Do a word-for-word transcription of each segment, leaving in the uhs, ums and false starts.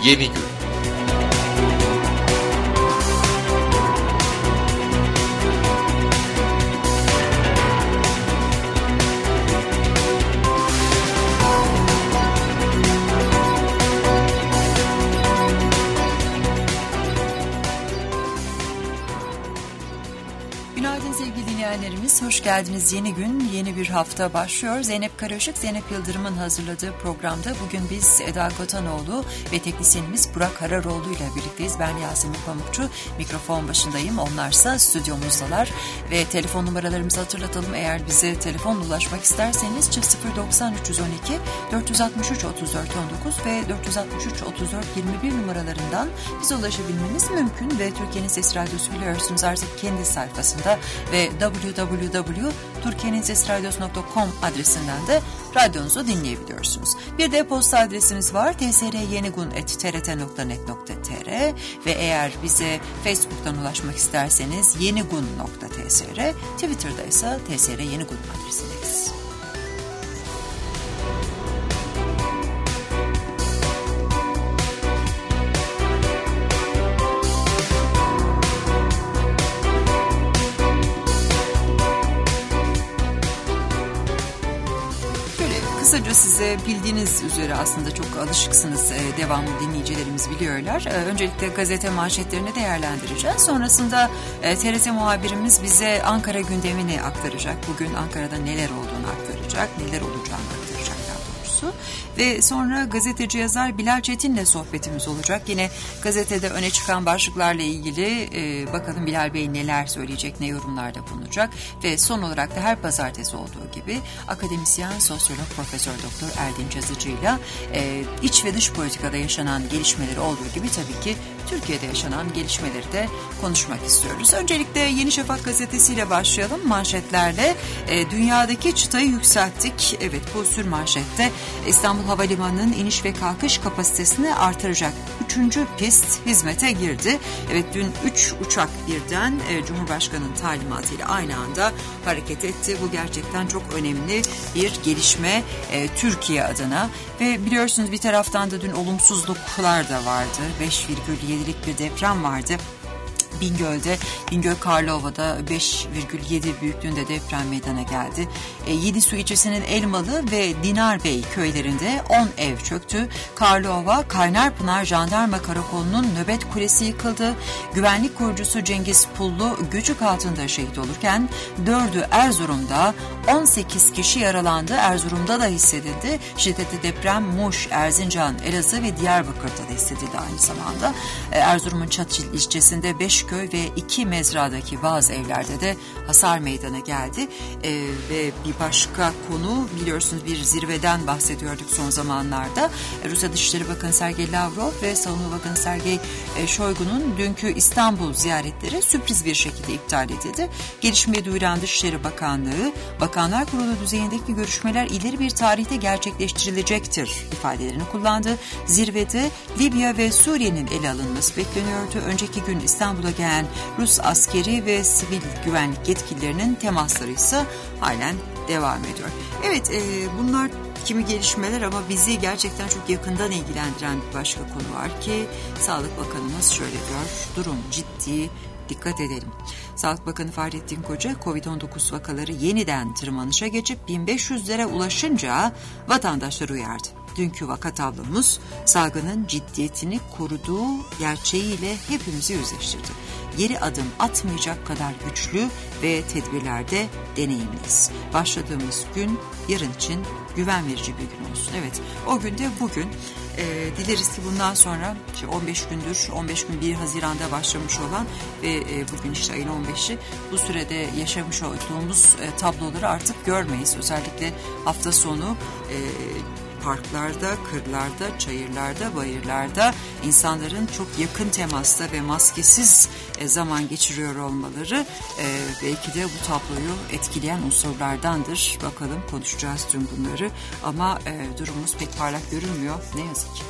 Yeni Gün. Günaydın sevgili dinleyenlerimiz, hoş geldiniz. Yeni gün, yeni bir hafta başlıyor. Zeynep Karaışık, Zeynep Yıldırım'ın hazırladığı programda bugün biz Eda Kotanoğlu ve teknisyenimiz Burak Hararoğlu ile birlikteyiz. Ben Yasemin Pamukçu, mikrofon başındayım. Onlarsa stüdyomuzdalar ve telefon numaralarımızı hatırlatalım. Eğer bize telefonla ulaşmak isterseniz sıfır doksan üç yüz on iki dört altı üç otuz dört on dokuz ve dört altı üç otuz dört yirmi bir numaralarından bize ulaşabilmeniz mümkün ve Türkiye'nin Sesi Radyosu biliyorsunuz artık kendi sayfasında ve double-u double-u double-u nokta türkiyenin sesi radyosu nokta com adresinden de radyonuzu dinleyebiliyorsunuz. Bir de posta adresimiz var t s r yenigun at t r t nokta net nokta t r ve eğer bize Facebook'tan ulaşmak isterseniz yenigun nokta t s r, Twitter'da ise t s r yenigun adresindeyiz. Kısaca size bildiğiniz üzere aslında çok alışıksınız, devamlı dinleyicilerimiz biliyorlar. Öncelikle gazete manşetlerini değerlendireceğiz. Sonrasında T R T muhabirimiz bize Ankara gündemini aktaracak. Bugün Ankara'da neler olduğunu aktaracak, neler olacağını aktaracak daha doğrusu. Ve sonra gazeteci yazar Bilal Çetin'le sohbetimiz olacak. Yine gazetede öne çıkan başlıklarla ilgili e, bakalım Bilal Bey neler söyleyecek, ne yorumlarda bulunacak. Ve son olarak da her pazartesi olduğu gibi akademisyen, sosyolog, Profesör Doktor Erdinç Yazıcı'yla e, iç ve dış politikada yaşanan gelişmeleri olduğu gibi tabii ki Türkiye'de yaşanan gelişmeleri de konuşmak istiyoruz. Öncelikle Yeni Şafak gazetesiyle başlayalım manşetlerle. E, dünyadaki çıtayı yükselttik. Evet, bu sür manşette İstanbul Havalimanı'nın iniş ve kalkış kapasitesini artıracak üçüncü pist hizmete girdi. Evet, dün üç uçak birden e, Cumhurbaşkanı'nın talimatıyla aynı anda hareket etti. Bu gerçekten çok önemli bir gelişme e, Türkiye adına. Ve biliyorsunuz bir taraftan da dün olumsuzluklar da vardı. beş virgül yedilik bir deprem vardı. Bingöl'de, Bingöl Karlova'da beş virgül yedi büyüklüğünde deprem meydana geldi. E, Yedisu ilçesinin Elmalı ve Dinarbey köylerinde on ev çöktü. Karlova, Kaynarpınar Jandarma Karakolu'nun nöbet kulesi yıkıldı. Güvenlik korucusu Cengiz Pullu göçük altında şehit olurken dördü Erzurum'da, on sekiz kişi yaralandı. Erzurum'da da hissedildi. Şiddetli deprem Muş, Erzincan, Elazığ ve Diyarbakır'da da hissedildi aynı zamanda. E, Erzurum'un Çatil ilçesinde beş köy ve iki mezradaki bazı evlerde de hasar meydana geldi. Ee, ve bir başka konu, biliyorsunuz bir zirveden bahsediyorduk son zamanlarda. Rusya Dışişleri Bakanı Sergey Lavrov ve Savunma Bakanı Sergey Shoigu'nun dünkü İstanbul ziyaretleri sürpriz bir şekilde iptal edildi. Gelişmeyi duyuran Dışişleri Bakanlığı, Bakanlar Kurulu düzeyindeki görüşmeler ileri bir tarihte gerçekleştirilecektir ifadelerini kullandı. Zirvede Libya ve Suriye'nin ele alınması bekleniyordu. Önceki gün İstanbul'a gelen Rus askeri ve sivil güvenlik yetkililerinin temasları ise halen devam ediyor. Evet, e, bunlar kimi gelişmeler ama bizi gerçekten çok yakından ilgilendiren bir başka konu var ki Sağlık Bakanımız şöyle diyor: durum ciddi, dikkat edelim. Sağlık Bakanı Fahrettin Koca, kovid on dokuz vakaları yeniden tırmanışa geçip bin beş yüzlere ulaşınca vatandaşları uyardı. Dünkü vaka tablomuz salgının ciddiyetini koruduğu gerçeğiyle hepimizi yüzleştirdi. Geri adım atmayacak kadar güçlü ve tedbirlerde deneyimliyiz. Başladığımız gün yarın için güven verici bir gün olsun. Evet, o gün de bugün. E, dileriz ki bundan sonra işte on beş gündür, on beş gün bir Haziran'da başlamış olan ve e, bugün işte ayın on beşi, bu sürede yaşamış olduğumuz e, tabloları artık görmeyiz. Özellikle hafta sonu e, parklarda, kırlarda, çayırlarda, bayırlarda insanların çok yakın temasta ve maskesiz zaman geçiriyor olmaları e, belki de bu tabloyu etkileyen unsurlardandır. Bakalım, konuşacağız tüm bunları ama e, durumumuz pek parlak görünmüyor ne yazık ki.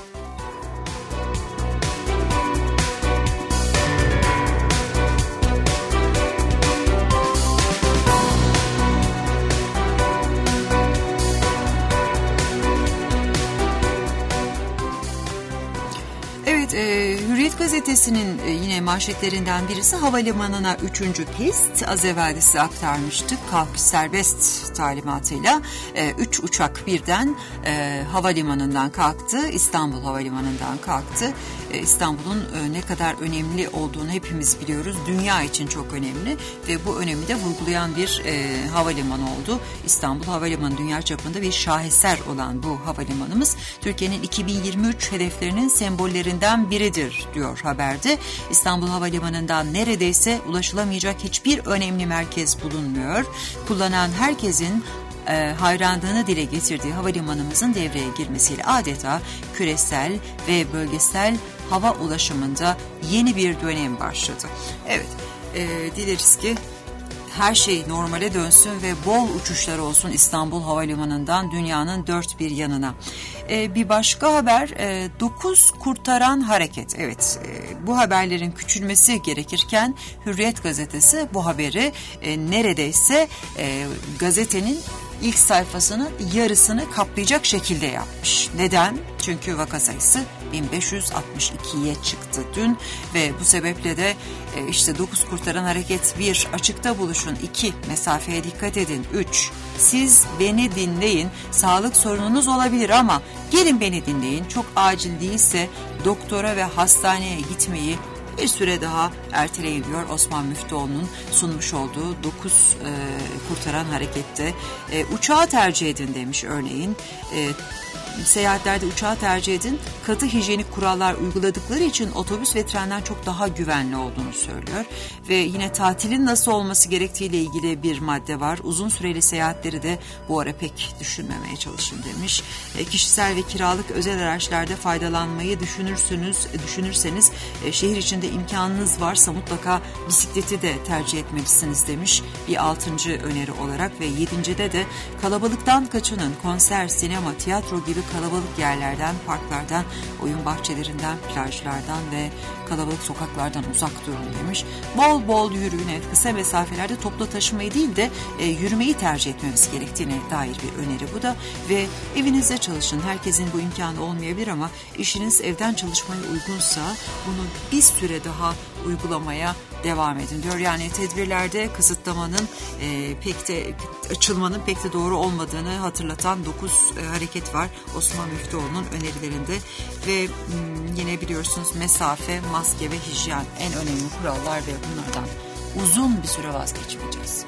gazetesinin yine manşetlerinden birisi havalimanına üçüncü pist. Az evvel de size aktarmıştık. Kalkış serbest talimatıyla üç uçak birden e, havalimanından kalktı. İstanbul Havalimanı'ndan kalktı. E, İstanbul'un e, ne kadar önemli olduğunu hepimiz biliyoruz. Dünya için çok önemli ve bu önemi de vurgulayan bir e, havalimanı oldu. İstanbul Havalimanı dünya çapında bir şaheser olan bu havalimanımız Türkiye'nin iki bin yirmi üç hedeflerinin sembollerinden biridir diyor haberde. İstanbul Havalimanı'ndan neredeyse ulaşılamayacak hiçbir önemli merkez bulunmuyor. Kullanan herkesin e, hayranlığını dile getirdiği havalimanımızın devreye girmesiyle adeta küresel ve bölgesel hava ulaşımında yeni bir dönem başladı. Evet, e, dileriz ki her şey normale dönsün ve bol uçuşlar olsun İstanbul Havalimanı'ndan dünyanın dört bir yanına. Ee, bir başka haber, e, dokuz kurtaran hareket. Evet, e, bu haberlerin küçülmesi gerekirken Hürriyet gazetesi bu haberi e, neredeyse e, gazetenin ilk sayfasının yarısını kaplayacak şekilde yapmış. Neden? Çünkü vaka sayısı bin beş yüz altmış ikiye çıktı dün ve bu sebeple de e, işte dokuz kurtaran hareket bir açıkta buluşun, iki mesafeye dikkat edin, üç siz beni dinleyin, sağlık sorununuz olabilir ama gelin beni dinleyin, çok acil değilse doktora ve hastaneye gitmeyi bir süre daha erteleyin diyor Osman Müftüoğlu'nun sunmuş olduğu dokuz e, kurtaran harekette. E, uçağı tercih edin demiş örneğin. E, seyahatlerde uçağı tercih edin. Katı hijyenik kurallar uyguladıkları için otobüs ve trenden çok daha güvenli olduğunu söylüyor. Ve yine tatilin nasıl olması gerektiğiyle ilgili bir madde var. Uzun süreli seyahatleri de bu ara pek düşünmemeye çalışın demiş. E, kişisel ve kiralık özel araçlarda faydalanmayı düşünürsünüz, düşünürseniz e, şehir içinde imkanınız varsa mutlaka bisikleti de tercih etmelisiniz demiş. Bir altıncı öneri olarak ve yedincide de kalabalıktan kaçının, konser, sinema, tiyatro gibi kalabalık yerlerden, parklardan, oyun bahçelerinden, plajlardan ve kalabalık sokaklardan uzak durun demiş. Bol bol yürüyün, evet, kısa mesafelerde toplu taşımayı değil de e, yürümeyi tercih etmemiz gerektiğine dair bir öneri bu da ve evinizde çalışın. Herkesin bu imkanı olmayabilir ama işiniz evden çalışmaya uygunsa bunu bir süre daha uygulamaya devam edin diyor. Yani tedbirlerde kısıtlamanın e, pek de açılmanın pek de doğru olmadığını hatırlatan dokuz e, hareket var Osman Müftüoğlu'nun önerilerinde ve m, yine biliyorsunuz mesafe, maske ve hijyen en önemli kurallar ve bunlardan uzun bir süre vazgeçmeyeceğiz.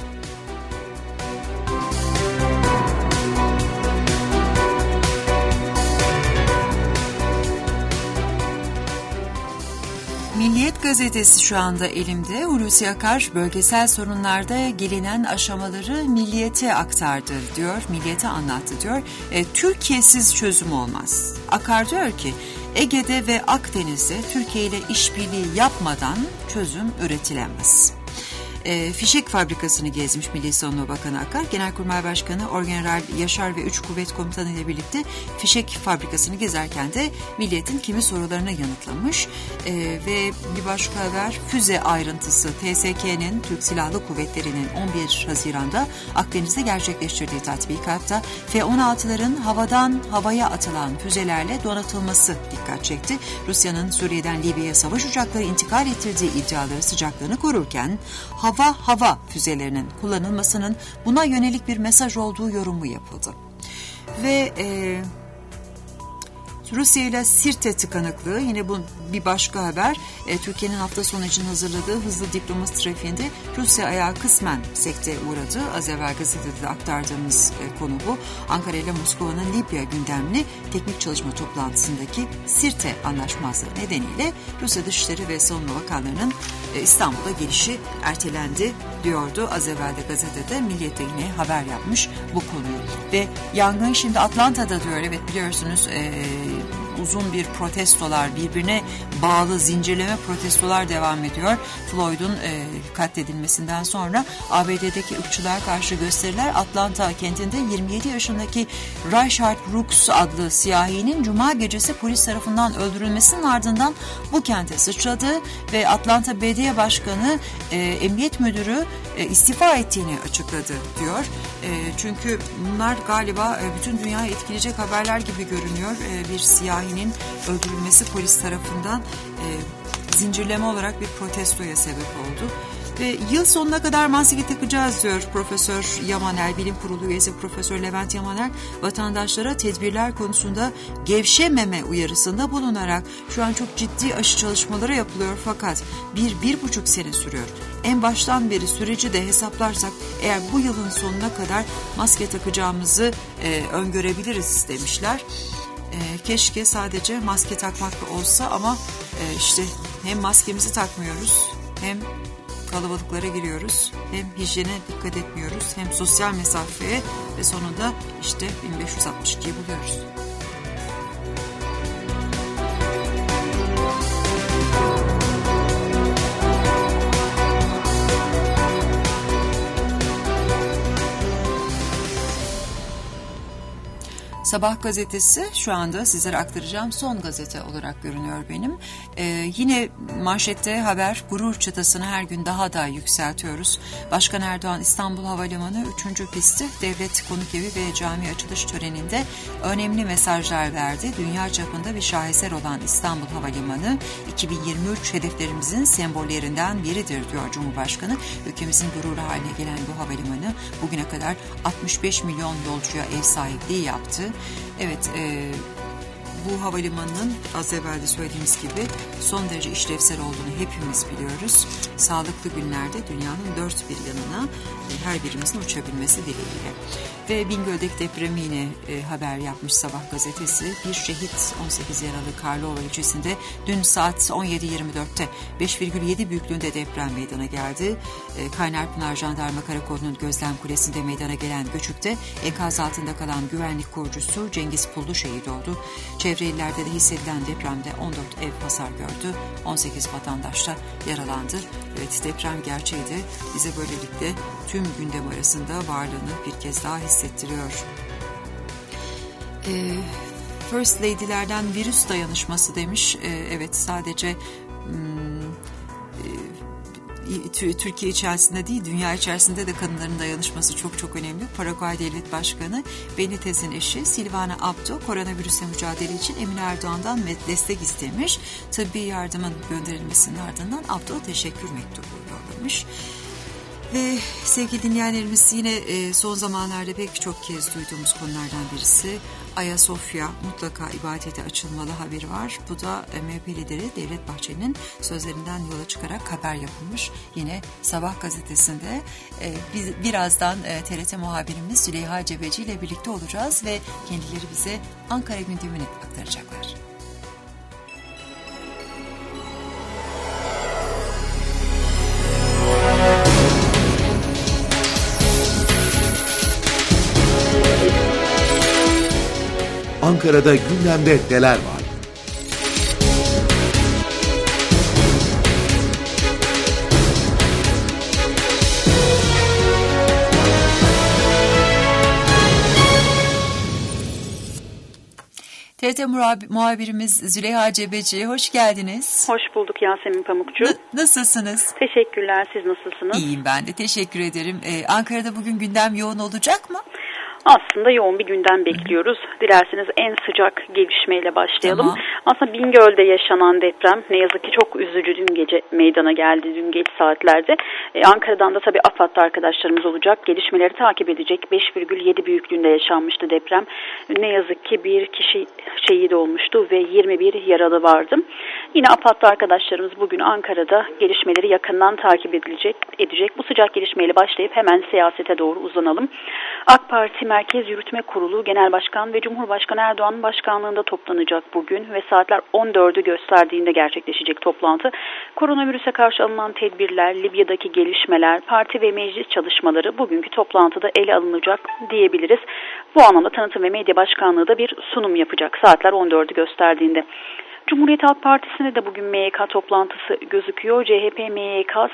Milliyet gazetesi şu anda elimde. Hulusi Akar bölgesel sorunlarda gelinen aşamaları Milliyet'e aktardı diyor, Milliyet'e anlattı diyor. E, Türkiye'siz çözüm olmaz. Akar diyor ki Ege'de ve Akdeniz'de Türkiye ile işbirliği yapmadan çözüm üretilemez. E, fişek fabrikasını gezmiş Milli Savunma Bakanı Akar. Genelkurmay Başkanı Orgeneral Yaşar ve Üç Kuvvet Komutanı ile birlikte fişek fabrikasını gezerken de Milliyet'in kimi sorularını yanıtlamış. E, ve bir başka haber, füze ayrıntısı. T S K'nin, Türk Silahlı Kuvvetleri'nin on bir Haziran'da Akdeniz'de gerçekleştirdiği tatbikatta F on altıların havadan havaya atılan füzelerle donatılması dikkat çekti. Rusya'nın Suriye'den Libya'ya savaş uçakları intikal ettirdiği iddiaları sıcaklığını korurken hava-hava füzelerinin kullanılmasının buna yönelik bir mesaj olduğu yorumu yapıldı. Ve e, Rusya ile Sirte tıkanıklığı, yine bu bir başka haber. E, Türkiye'nin hafta sonu için hazırladığı hızlı diplomasi trafiğinde Rusya ayağı kısmen sekte uğradı. Az evvel gazetede de aktardığımız e, konu bu. Ankara ile Moskova'nın Libya gündemli teknik çalışma toplantısındaki Sirte anlaşmazlığı nedeniyle Rusya Dışişleri ve Savunma Bakanlarının e, İstanbul'a gelişi ertelendi diyordu. Az evvel de gazetede Milliyet'te yine haber yapmış bu konuyu. Ve yangın şimdi Atlanta'da diyor. Evet, biliyorsunuz e, uzun bir protestolar, birbirine bağlı zincirleme protestolar devam ediyor. Floyd'un e, katledilmesinden sonra A B D'deki ırkçılığa karşı gösteriler Atlanta kentinde yirmi yedi yaşındaki Rayshard Brooks adlı siyahinin cuma gecesi polis tarafından öldürülmesinin ardından bu kente sıçradı ve Atlanta Belediye Başkanı e, Emniyet Müdürü e, istifa ettiğini açıkladı diyor. E, çünkü bunlar galiba e, bütün dünyayı etkileyecek haberler gibi görünüyor. E, bir siyahi siyahinin öldürülmesi polis tarafından e, zincirleme olarak bir protestoya sebep oldu. Ve yıl sonuna kadar maske takacağız diyor Profesör Yamaner, Bilim Kurulu üyesi Profesör Levent Yamaner, vatandaşlara tedbirler konusunda gevşememe uyarısında bulunarak şu an çok ciddi aşı çalışmaları yapılıyor fakat bir, bir buçuk sene sürüyor. En baştan beri süreci de hesaplarsak eğer bu yılın sonuna kadar maske takacağımızı e, öngörebiliriz demişler. E, keşke sadece maske takmakla olsa ama e, işte hem maskemizi takmıyoruz hem kalabalıklara giriyoruz, hem hijyene dikkat etmiyoruz, hem sosyal mesafeye ve sonunda işte bin beş yüz altmış ikiyi buluyoruz. Sabah gazetesi şu anda sizlere aktaracağım son gazete olarak görünüyor benim. Ee, yine manşette haber, gurur çıtasını her gün daha da yükseltiyoruz. Başkan Erdoğan İstanbul Havalimanı üçüncü pisti devlet konuk evi ve cami açılış töreninde önemli mesajlar verdi. Dünya çapında bir şaheser olan İstanbul Havalimanı iki bin yirmi üç hedeflerimizin sembollerinden biridir diyor Cumhurbaşkanı. Ülkemizin gururu haline gelen bu havalimanı bugüne kadar altmış beş milyon yolcuya ev sahipliği yaptı. Evet, e, bu havalimanının az evvel de söylediğimiz gibi son derece işlevsel olduğunu hepimiz biliyoruz. Sağlıklı günlerde dünyanın dört bir yanına e, her birimizin uçabilmesi dileğiyle. Ve Bingöl'deki depremi yine e, haber yapmış Sabah gazetesi. Bir şehit, on sekiz yaralı Karlova ilçesinde dün saat on yedi yirmi dörtte beş virgül yedi büyüklüğünde deprem meydana geldi. E, Kaynarpınar Jandarma Karakolu'nun gözlem kulesinde meydana gelen göçükte enkaz altında kalan güvenlik korucusu Cengiz Pullu şehit oldu. Çevre illerde de hissedilen depremde on dört ev hasar gördü. on sekiz vatandaş da yaralandı. Evet, deprem gerçeğiydi. Bize böylelikle tüm gündem arasında varlığını bir kez daha hissettiriyor. Ee, First Lady'lerden virüs dayanışması demiş. Ee, evet, sadece hmm, e, Türkiye içerisinde değil, dünya içerisinde de kadınların dayanışması çok çok önemli. Paraguay Devlet Başkanı Benitez'in eşi Silvana Abdo koronavirüsle mücadele için Emine Erdoğan'dan destek istemiş. Tıbbi yardımın gönderilmesinin ardından Abdo teşekkür mektubu yollamış. Ve sevgili dinleyenlerimiz, yine e, son zamanlarda pek çok kez duyduğumuz konulardan birisi Ayasofya mutlaka ibadete açılmalı haberi var. Bu da M H P lideri Devlet Bahçeli'nin sözlerinden yola çıkarak haber yapılmış. Yine Sabah gazetesinde e, biz, birazdan e, T R T muhabirimiz Züleyha Cebeci ile birlikte olacağız ve kendileri bize Ankara gündemini aktaracaklar. Ankara'da gündemde neler var? T R T muhabirimiz Züleyha Cebeci, hoş geldiniz. Hoş bulduk Yasemin Pamukçu. N- nasılsınız? Teşekkürler, siz nasılsınız? İyiyim ben de, teşekkür ederim. Ee, Ankara'da bugün gündem yoğun olacak mı? Aslında yoğun bir gündem bekliyoruz. Dilerseniz en sıcak gelişmeyle başlayalım. Tamam. Aslında Bingöl'de yaşanan deprem ne yazık ki çok üzücü dün gece meydana geldi, dün geç saatlerde. Ee, Ankara'dan da tabii AFAD'da arkadaşlarımız olacak. Gelişmeleri takip edecek. beş virgül yedi büyüklüğünde yaşanmıştı deprem. Ne yazık ki bir kişi şehit olmuştu ve yirmi bir yaralı vardı. Yine AFAD'da arkadaşlarımız bugün Ankara'da gelişmeleri yakından takip edilecek, edecek. Bu sıcak gelişmeyle başlayıp hemen siyasete doğru uzanalım. AK Parti Merkez Yürütme Kurulu Genel Başkan ve Cumhurbaşkanı Erdoğan'ın başkanlığında toplanacak bugün ve saatler on dördü gösterdiğinde gerçekleşecek toplantı. Koronavirüse karşı alınan tedbirler, Libya'daki gelişmeler, parti ve meclis çalışmaları bugünkü toplantıda ele alınacak diyebiliriz. Bu anlamda Tanıtım ve Medya Başkanlığı da bir sunum yapacak saatler on dördü gösterdiğinde. Cumhuriyet Halk Partisi'ne de bugün M Y K toplantısı gözüküyor. C H P M Y K saat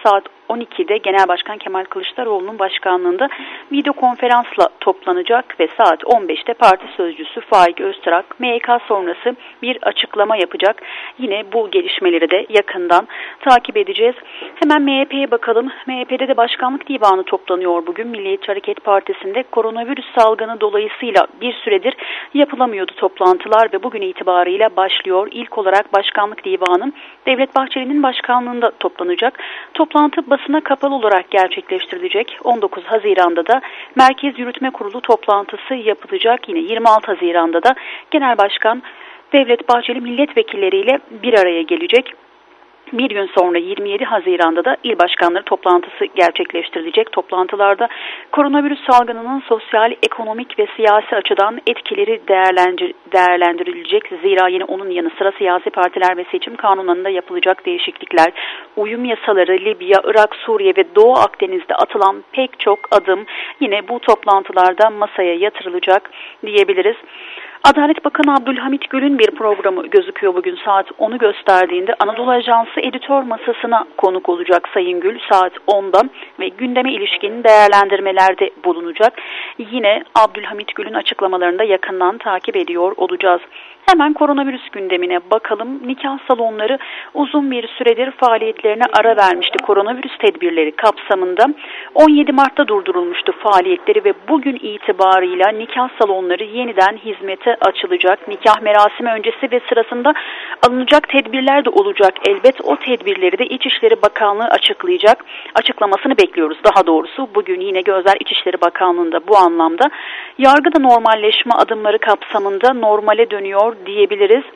on ikide Genel Başkan Kemal Kılıçdaroğlu'nun başkanlığında video konferansla toplanacak ve saat on beşte parti sözcüsü Faik Öztürk M Y K sonrası bir açıklama yapacak. Yine bu gelişmeleri de yakından takip edeceğiz. Hemen M H P'ye bakalım. M H P'de de Başkanlık Divanı toplanıyor bugün. Milliyetçi Hareket Partisi'nde koronavirüs salgını dolayısıyla bir süredir yapılamıyordu toplantılar ve bugün itibarıyla başlıyor. İlk olarak Başkanlık Divanı Devlet Bahçeli'nin başkanlığında toplanacak. Toplantı basına kapalı olarak gerçekleştirilecek. on dokuz Haziran'da da Merkez Yürütme Kurulu toplantısı yapılacak. Yine yirmi altı Haziran'da da Genel Başkan Devlet Bahçeli milletvekilleriyle bir araya gelecek. Bir gün sonra yirmi yedi Haziran'da da il başkanları toplantısı gerçekleştirilecek. Toplantılarda koronavirüs salgınının sosyal, ekonomik ve siyasi açıdan etkileri değerlendirilecek. Zira yine onun yanı sıra siyasi partiler ve seçim kanunlarında yapılacak değişiklikler, uyum yasaları, Libya, Irak, Suriye ve Doğu Akdeniz'de atılan pek çok adım yine bu toplantılarda masaya yatırılacak diyebiliriz. Adalet Bakanı Abdülhamit Gül'ün bir programı gözüküyor bugün saat onu gösterdiğinde. Anadolu Ajansı editör masasına konuk olacak Sayın Gül saat onda ve gündeme ilişkin değerlendirmelerde bulunacak. Yine Abdülhamit Gül'ün açıklamalarını da yakından takip ediyor olacağız. Hemen koronavirüs gündemine bakalım. Nikah salonları uzun bir süredir faaliyetlerine ara vermişti. Koronavirüs tedbirleri kapsamında on yedi Mart'ta durdurulmuştu faaliyetleri ve bugün itibarıyla nikah salonları yeniden hizmete açılacak. Nikah merasimi öncesi ve sırasında alınacak tedbirler de olacak. Elbet o tedbirleri de İçişleri Bakanlığı açıklayacak. Açıklamasını bekliyoruz daha doğrusu. Bugün yine gözler İçişleri Bakanlığı'nda bu anlamda. Yargıda normalleşme adımları kapsamında normale dönüyor diyebiliriz.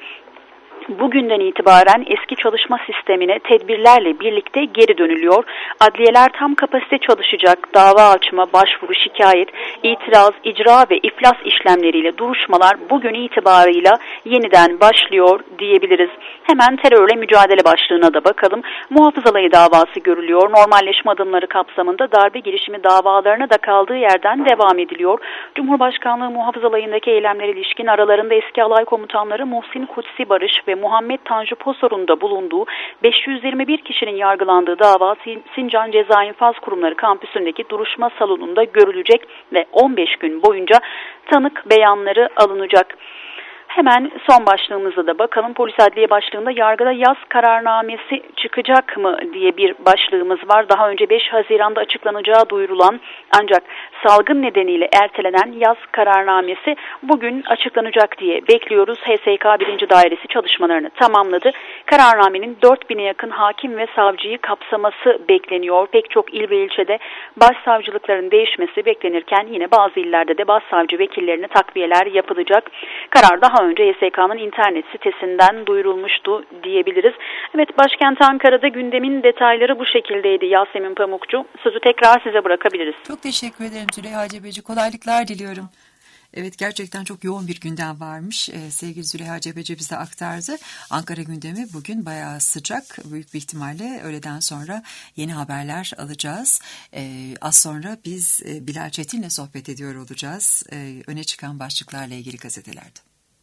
Bugünden itibaren eski çalışma sistemine tedbirlerle birlikte geri dönülüyor. Adliyeler tam kapasite çalışacak. Dava açma, başvuru, şikayet, itiraz, icra ve iflas işlemleriyle duruşmalar bugün itibarıyla yeniden başlıyor diyebiliriz. Hemen terörle mücadele başlığına da bakalım. Muhafızalayı davası görülüyor. Normalleşme adımları kapsamında darbe girişimi davalarına da kaldığı yerden devam ediliyor. Cumhurbaşkanlığı muhafızalayındaki eylemlere ilişkin aralarında eski alay komutanları Muhsin Kutsi Barış ve Muhammed Tanju Posor'un da bulunduğu beş yüz yirmi bir kişinin yargılandığı dava Sincan Ceza İnfaz Kurumları kampüsündeki duruşma salonunda görülecek ve on beş gün boyunca tanık beyanları alınacak. Hemen son başlığımıza da bakalım. Polis Adliye Başlığı'nda yargıda yaz kararnamesi çıkacak mı diye bir başlığımız var. Daha önce beş Haziran'da açıklanacağı duyurulan ancak salgın nedeniyle ertelenen yaz kararnamesi bugün açıklanacak diye bekliyoruz. H S K birinci Dairesi çalışmalarını tamamladı. Kararnamenin dört bine yakın hakim ve savcıyı kapsaması bekleniyor. Pek çok il ve ilçede başsavcılıkların değişmesi beklenirken yine bazı illerde de başsavcı vekillerine takviyeler yapılacak. Karar daha önce H S K'nın internet sitesinden duyurulmuştu diyebiliriz. Evet, başkent Ankara'da gündemin detayları bu şekildeydi Yasemin Pamukçu. Sözü tekrar size bırakabiliriz. Çok teşekkür ederim Züleyha Cebeci. Kolaylıklar diliyorum. Evet, gerçekten çok yoğun bir gündem varmış. Ee, sevgili Züleyha Cebeci bize aktardı. Ankara gündemi bugün bayağı sıcak. Büyük bir ihtimalle öğleden sonra yeni haberler alacağız. Ee, az sonra biz e, Bilal Çetin'le sohbet ediyor olacağız. Ee, öne çıkan başlıklarla ilgili gazetelerde.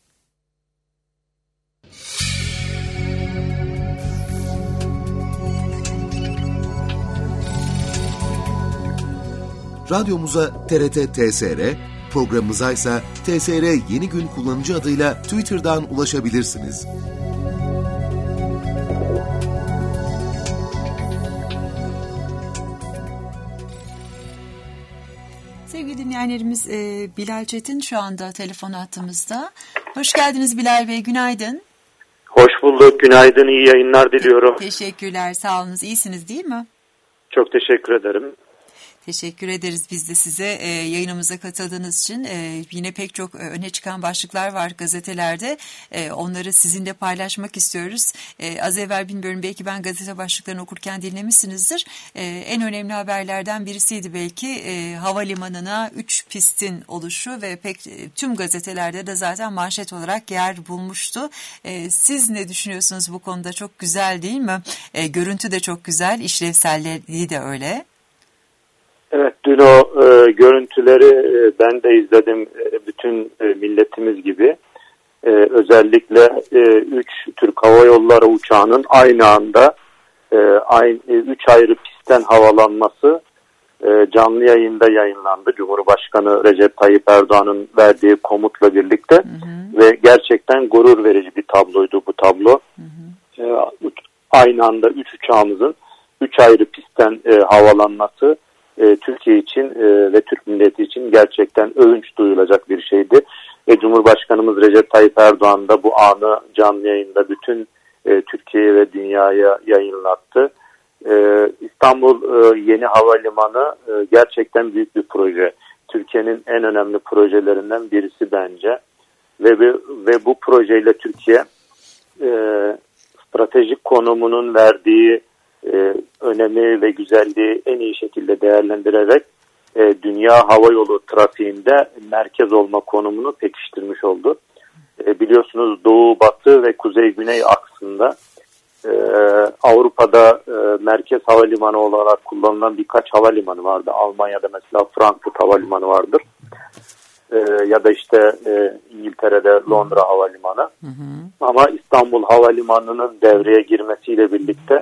Radyomuza T R T T S R, programımıza ise T S R Yeni Gün kullanıcı adıyla Twitter'dan ulaşabilirsiniz. Sevgili dinleyenlerimiz, e, Bilal Çetin şu anda telefon hattımızda. Hoş geldiniz Bilal Bey, günaydın. Hoş bulduk, günaydın, iyi yayınlar diliyorum. Teşekkürler, sağ olunuz. İyisiniz değil mi? Çok teşekkür ederim. Teşekkür ederiz biz de size e, yayınımıza katıldığınız için. E, yine pek çok e, öne çıkan başlıklar var gazetelerde. E, onları sizinle paylaşmak istiyoruz. E, az evvel bilmiyorum, belki ben gazete başlıklarını okurken dinlemişsinizdir. E, en önemli haberlerden birisiydi belki e, havalimanına üç pistin oluşu ve pek e, tüm gazetelerde de zaten manşet olarak yer bulmuştu. E, siz ne düşünüyorsunuz bu konuda? Çok güzel değil mi? E, görüntü de çok güzel, işlevselliği de öyle. Evet, dün o e, görüntüleri e, ben de izledim, e, bütün e, milletimiz gibi. E, özellikle e, üç Türk Hava Yolları uçağının aynı anda e, aynı, e, üç ayrı pist pistten havalanması e, canlı yayında yayınlandı. Cumhurbaşkanı Recep Tayyip Erdoğan'ın verdiği komutla birlikte hı hı. ve gerçekten gurur verici bir tabloydu bu tablo. Hı hı. E, aynı anda üç uçağımızın üç ayrı pistten e, havalanması e, Türkiye için e, ve Türk milleti için gerçekten övünç duyulacak bir şeydi. Ve Cumhurbaşkanımız Recep Tayyip Erdoğan da bu anı canlı yayında bütün e, Türkiye'ye ve dünyaya yayınlattı. E, İstanbul e, Yeni Havalimanı e, gerçekten büyük bir proje. Türkiye'nin en önemli projelerinden birisi bence. Ve, ve bu projeyle Türkiye e, stratejik konumunun verdiği e, önemi ve güzelliği en iyi şekilde değerlendirerek e, dünya havayolu trafiğinde merkez olma konumunu pekiştirmiş oldu. E, biliyorsunuz Doğu, Batı ve Kuzey, Güney aksında e, Avrupa'da e, merkez havalimanı olarak kullanılan birkaç havalimanı vardı. Almanya'da mesela Frankfurt Havalimanı vardır. E, ya da işte e, İngiltere'de Londra Havalimanı. Hı hı. Ama İstanbul Havalimanı'nın devreye girmesiyle birlikte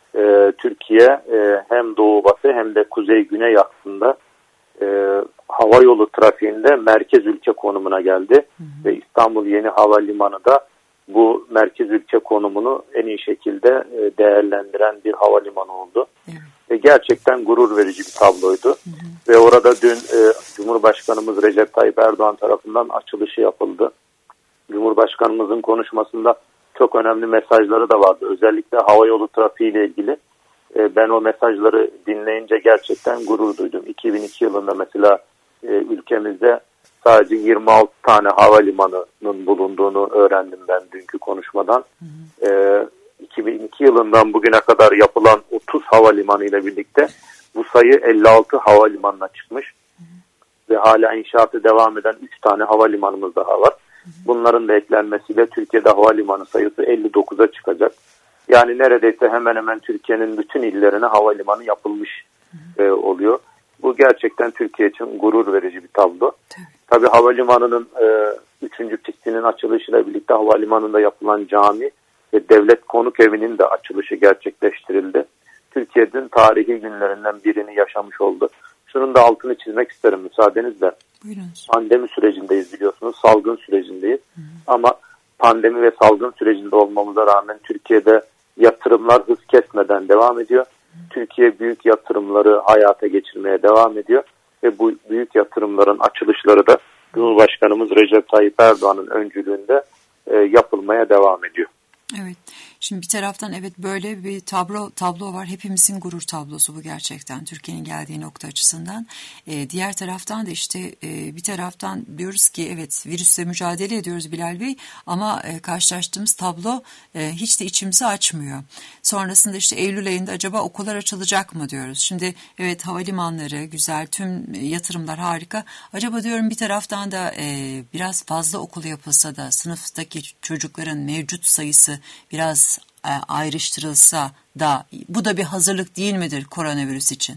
e, Türkiye e, hem Doğu, Batı hem de Kuzey, Güney aksında e, hava yolu trafiğinde merkez ülke konumuna geldi. Hı hı. Ve İstanbul Yeni Havalimanı da bu merkez ülke konumunu en iyi şekilde e, değerlendiren bir havalimanı oldu. Evet. Ve gerçekten gurur verici bir tabloydu. Hı hı. Ve orada dün e, Cumhurbaşkanımız Recep Tayyip Erdoğan tarafından açılışı yapıldı. Cumhurbaşkanımızın konuşmasında çok önemli mesajları da vardı. Özellikle havayolu trafiği ile ilgili. E, ben o mesajları dinleyince gerçekten gurur duydum. iki bin iki yılında mesela e, ülkemizde sadece yirmi altı tane havalimanının bulunduğunu öğrendim ben dünkü konuşmadan. Hı hı. E, iki bin iki yılından bugüne kadar yapılan otuz havalimanı ile birlikte bu sayı elli altı havalimanına çıkmış. Hı hı. Ve hala inşaatı devam eden üç tane havalimanımız daha var. Hı hı. Bunların da eklenmesiyle Türkiye'de havalimanı sayısı elli dokuza çıkacak. Yani neredeyse hemen hemen Türkiye'nin bütün illerine havalimanı yapılmış hı hı. E, oluyor. Bu gerçekten Türkiye için gurur verici bir tablo. Tabii, Tabii havalimanının e, üçüncü pistinin açılışıyla birlikte havalimanında yapılan cami ve devlet konuk evinin de açılışı gerçekleştirildi. Türkiye'nin tarihi günlerinden birini yaşamış oldu. Şunun da altını çizmek isterim müsaadenizle. Buyurunuz. Pandemi sürecindeyiz biliyorsunuz, salgın sürecindeyiz. Hı hı. Ama pandemi ve salgın sürecinde olmamıza rağmen Türkiye'de yatırımlar hız kesmeden devam ediyor. Türkiye büyük yatırımları hayata geçirmeye devam ediyor ve bu büyük yatırımların açılışları da Cumhurbaşkanımız Recep Tayyip Erdoğan'ın öncülüğünde e, yapılmaya devam ediyor. Evet. Şimdi bir taraftan evet böyle bir tablo tablo var. Hepimizin gurur tablosu bu gerçekten Türkiye'nin geldiği nokta açısından. Ee, diğer taraftan da işte e, bir taraftan diyoruz ki evet virüsle mücadele ediyoruz Bilal Bey ama e, karşılaştığımız tablo e, hiç de içimizi açmıyor. Sonrasında işte Eylül ayında acaba okullar açılacak mı diyoruz. Şimdi evet havalimanları güzel, tüm yatırımlar harika. Acaba diyorum bir taraftan da e, biraz fazla okul yapılsa da sınıftaki çocukların mevcut sayısı biraz e, ayrıştırılsa da bu da bir hazırlık değil midir koronavirüs için?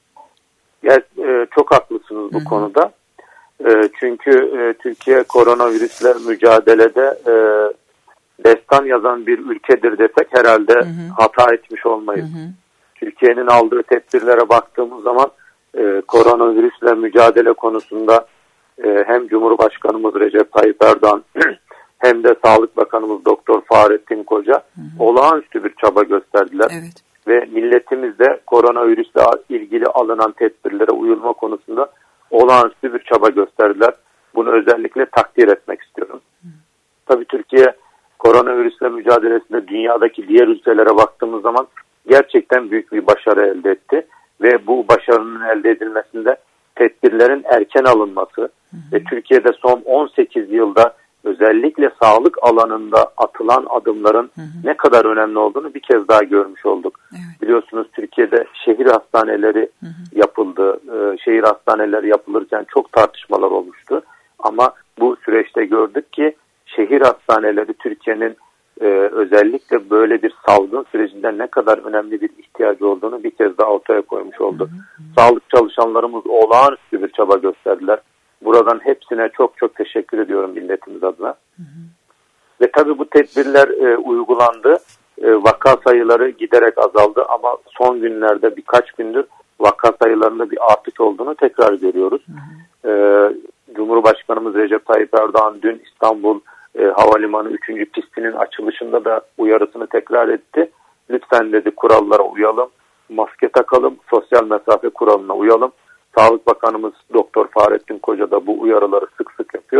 Ya, e, çok haklısınız bu Hı-hı. konuda. E, çünkü e, Türkiye koronavirüsle mücadelede e, destan yazan bir ülkedir desek herhalde Hı-hı. hata etmiş olmayız. Hı-hı. Türkiye'nin aldığı tedbirlere baktığımız zaman e, koronavirüsle mücadele konusunda e, hem Cumhurbaşkanımız Recep Tayyip Erdoğan hem de Sağlık Bakanımız Doktor Fahrettin Koca hı hı. olağanüstü bir çaba gösterdiler. Evet. Ve milletimiz de koronavirüsle ilgili alınan tedbirlere uyulma konusunda olağanüstü bir çaba gösterdiler. Bunu özellikle takdir etmek istiyorum. Hı. Tabii Türkiye koronavirüsle mücadelesinde dünyadaki diğer ülkelere baktığımız zaman gerçekten büyük bir başarı elde etti. Ve bu başarının elde edilmesinde tedbirlerin erken alınması hı hı. ve Türkiye'de son on sekiz yılda özellikle sağlık alanında atılan adımların hı hı. ne kadar önemli olduğunu bir kez daha görmüş olduk. Evet. Biliyorsunuz Türkiye'de şehir hastaneleri hı hı. yapıldı. Ee, şehir hastaneleri yapılırken çok tartışmalar olmuştu. Ama bu süreçte gördük ki şehir hastaneleri Türkiye'nin e, özellikle böyle bir salgın sürecinde ne kadar önemli bir ihtiyacı olduğunu bir kez daha ortaya koymuş oldu. Hı hı. Sağlık çalışanlarımız olağanüstü bir çaba gösterdiler. Buradan hepsine çok çok teşekkür ediyorum milletimiz adına. Hı hı. Ve tabii bu tedbirler e, uygulandı e, vaka sayıları giderek azaldı ama son günlerde birkaç gündür vaka sayılarında bir artış olduğunu tekrar görüyoruz. Hı hı. E, Cumhurbaşkanımız Recep Tayyip Erdoğan dün İstanbul e, Havalimanı üçüncü pistinin açılışında da uyarısını tekrar etti. Lütfen dedi kurallara uyalım, maske takalım, sosyal mesafe kuralına uyalım. Sağlık Bakanımız Doktor Fahrettin Koca da bu uyarıları sık sık yapıyor.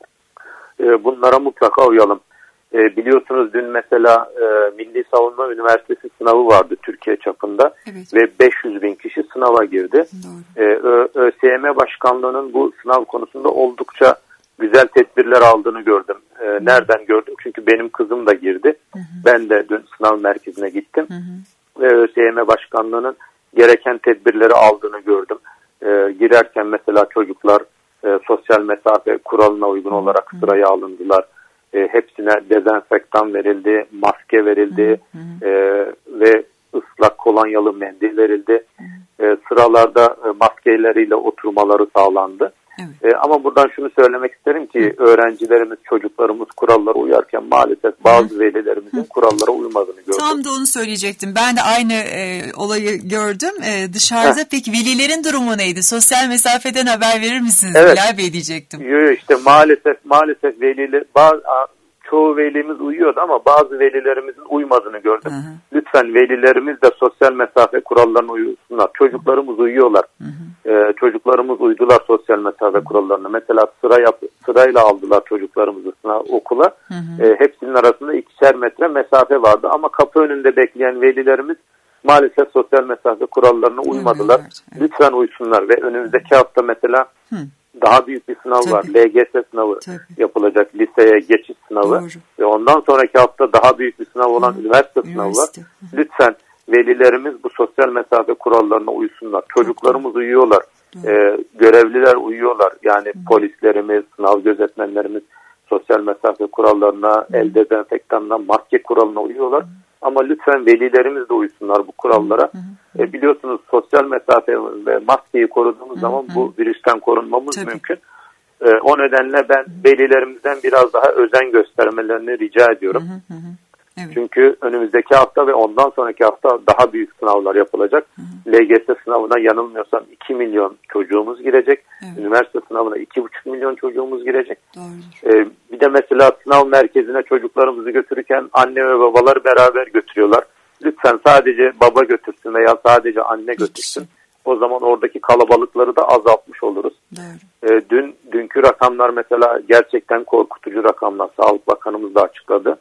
E, bunlara mutlaka uyalım. E, biliyorsunuz dün mesela e, Milli Savunma Üniversitesi sınavı vardı Türkiye çapında, evet. Ve beş yüz bin kişi sınava girdi. E, ÖSYM Başkanlığı'nın bu sınav konusunda oldukça güzel tedbirler aldığını gördüm. E, nereden gördüm? Çünkü benim kızım da girdi. Hı hı. Ben de dün sınav merkezine gittim. Hı hı. Ve ÖSYM Başkanlığı'nın gereken tedbirleri aldığını gördüm. E, girerken mesela çocuklar e, sosyal mesafe kuralına uygun olarak sıraya alındılar. E, hepsine dezenfektan verildi, maske verildi, hı hı. E, ve ıslak kolonyalı mendil verildi. Hı hı. E, sıralarda e, maskeleriyle oturmaları sağlandı. Evet. E, ama buradan şunu söylemek isterim ki hı. öğrencilerimiz, çocuklarımız kurallara uyarken maalesef bazı hı. velilerimizin hı. kurallara uymadığını gördüm. Tam da onu söyleyecektim. Ben de aynı e, olayı gördüm. E, dışarıda Heh. Peki velilerin durumu neydi? Sosyal mesafeden haber verir misiniz? Evet. Bilal Bey diyecektim. Yok işte maalesef maalesef veliler bazı çoğu velimiz uyuyordu ama bazı velilerimizin uymadığını gördüm. Hı hı. Lütfen velilerimiz de sosyal mesafe kurallarına uysunlar. Çocuklarımız uyuyorlar. Hı hı. Ee, çocuklarımız uydular sosyal mesafe hı. kurallarına. Mesela sıra yap, sırayla aldılar çocuklarımızı sınav okula. Hı hı. Ee, hepsinin arasında ikişer metre mesafe vardı ama kapı önünde bekleyen velilerimiz maalesef sosyal mesafe kurallarına uymadılar. Evet. Lütfen uysunlar ve önümüzdeki hafta mesela hı. daha büyük bir sınav Tabii. var. L G S sınavı Tabii. yapılacak. Liseye geçiş sınavı. Doğru. Ve ondan sonraki hafta daha büyük bir sınav olan Hı. üniversite, üniversite sınavı var. Hı. Lütfen velilerimiz bu sosyal mesafe kurallarına uysunlar. Çocuklarımız uyuyorlar. Ee, görevliler uyuyorlar. Yani Hı. polislerimiz, sınav gözetmenlerimiz sosyal mesafe kurallarına, Hı. el dezenfektanına, maske kuralına uyuyorlar. Hı. Ama lütfen velilerimiz de uysunlar bu kurallara. Hı hı. E, biliyorsunuz sosyal mesafe ve maskeyi koruduğumuz hı hı. zaman bu virüsten korunmamız Tabii. mümkün. E, o nedenle ben velilerimizden biraz daha özen göstermelerini rica ediyorum. Hı hı hı. Evet. Çünkü önümüzdeki hafta ve ondan sonraki hafta daha büyük sınavlar yapılacak. Hı hı. L G S sınavına yanılmıyorsam iki milyon çocuğumuz girecek. Evet. Üniversite sınavına iki buçuk milyon çocuğumuz girecek. Ee, bir de mesela sınav merkezine çocuklarımızı götürürken anne ve babalar beraber götürüyorlar. Lütfen sadece baba götürsün veya sadece anne götürsün. O zaman oradaki kalabalıkları da azaltmış oluruz. Ee, dün dünkü rakamlar mesela gerçekten korkutucu rakamlar. Sağlık Bakanımız da açıkladı.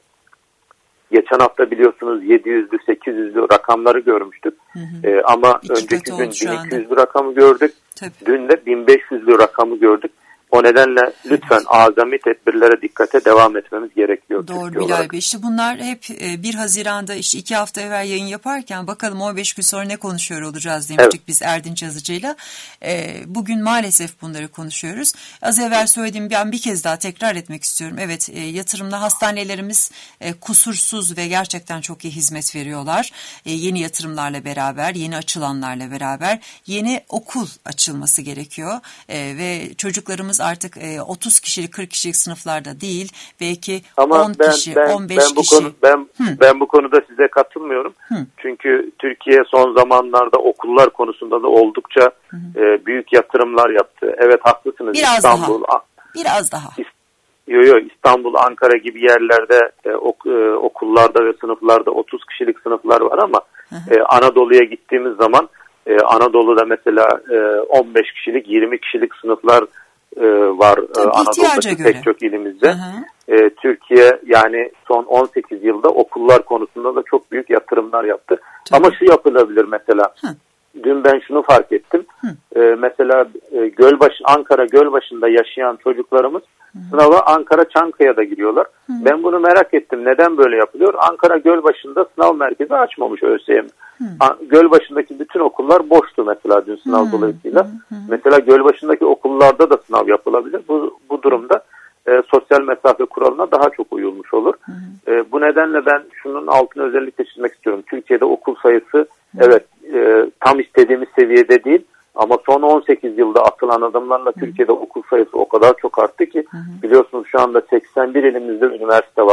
Geçen hafta biliyorsunuz yedi yüzlü sekiz yüzlü rakamları görmüştük. Hı hı. Ee, ama İki önceki gün bin iki yüzlü rakamı gördük. Tabii. Dün de bin beş yüzlü rakamı gördük. O nedenle lütfen evet. azami tedbirlere dikkate devam etmemiz gerekiyor. Doğru Bilal Bey. İşte bunlar hep bir Haziran'da işte iki hafta evvel yayın yaparken bakalım on beş gün sonra ne konuşuyor olacağız demiştik evet. biz Erdinç Yazıcı'yla. Bugün maalesef bunları konuşuyoruz. Az evvel söylediğim ben bir kez daha tekrar etmek istiyorum. Evet yatırımla hastanelerimiz kusursuz ve gerçekten çok iyi hizmet veriyorlar. Yeni yatırımlarla beraber, yeni açılanlarla beraber yeni okul açılması gerekiyor. Ve çocuklarımız artık otuz kişilik kırk kişilik sınıflarda değil belki Ama on ben, kişi ben, on beş ben bu kişi. Konu, ben, ben bu konuda size katılmıyorum. Hı. Çünkü Türkiye son zamanlarda okullar konusunda da oldukça e, büyük yatırımlar yaptı. Evet haklısınız. Biraz İstanbul, daha. Biraz daha. Yo, yo, İstanbul, Ankara gibi yerlerde e, ok, e, okullarda ve sınıflarda otuz kişilik sınıflar var ama e, Anadolu'ya gittiğimiz zaman e, Anadolu'da mesela e, on beş kişilik yirmi kişilik sınıflar e, var e, Anadolu'daki pek çok ilimizde. Hı hı. E, Türkiye yani son on sekiz yılda okullar konusunda da çok büyük yatırımlar yaptı. Tabii. Ama şu yapılabilir mesela. Hı. Dün ben şunu fark ettim. Ee, mesela e, Gölbaşı, Ankara Gölbaşı'nda yaşayan çocuklarımız Hı. sınava Ankara Çankaya'da giriyorlar. Hı. Ben bunu merak ettim. Neden böyle yapılıyor? Ankara Gölbaşı'nda sınav merkezi açmamış ÖSYM. Gölbaşı'ndaki bütün okullar boştu mesela dün sınav Hı. dolayısıyla. Hı. Hı. Mesela Gölbaşı'ndaki okullarda da sınav yapılabilir. Bu, bu durumda e, sosyal mesafe kuralına daha çok uyulmuş olur. E, bu nedenle ben şunun altını özellikle çizmek istiyorum. Türkiye'de okul sayısı Hı. evet e, tam istediğimiz seviyede değil ama son on sekiz yılda atılan adımlarla Hı. Türkiye'de okul sayısı o kadar çok arttı ki Hı. biliyorsunuz şu anda seksen bir ilimizde üniversite var.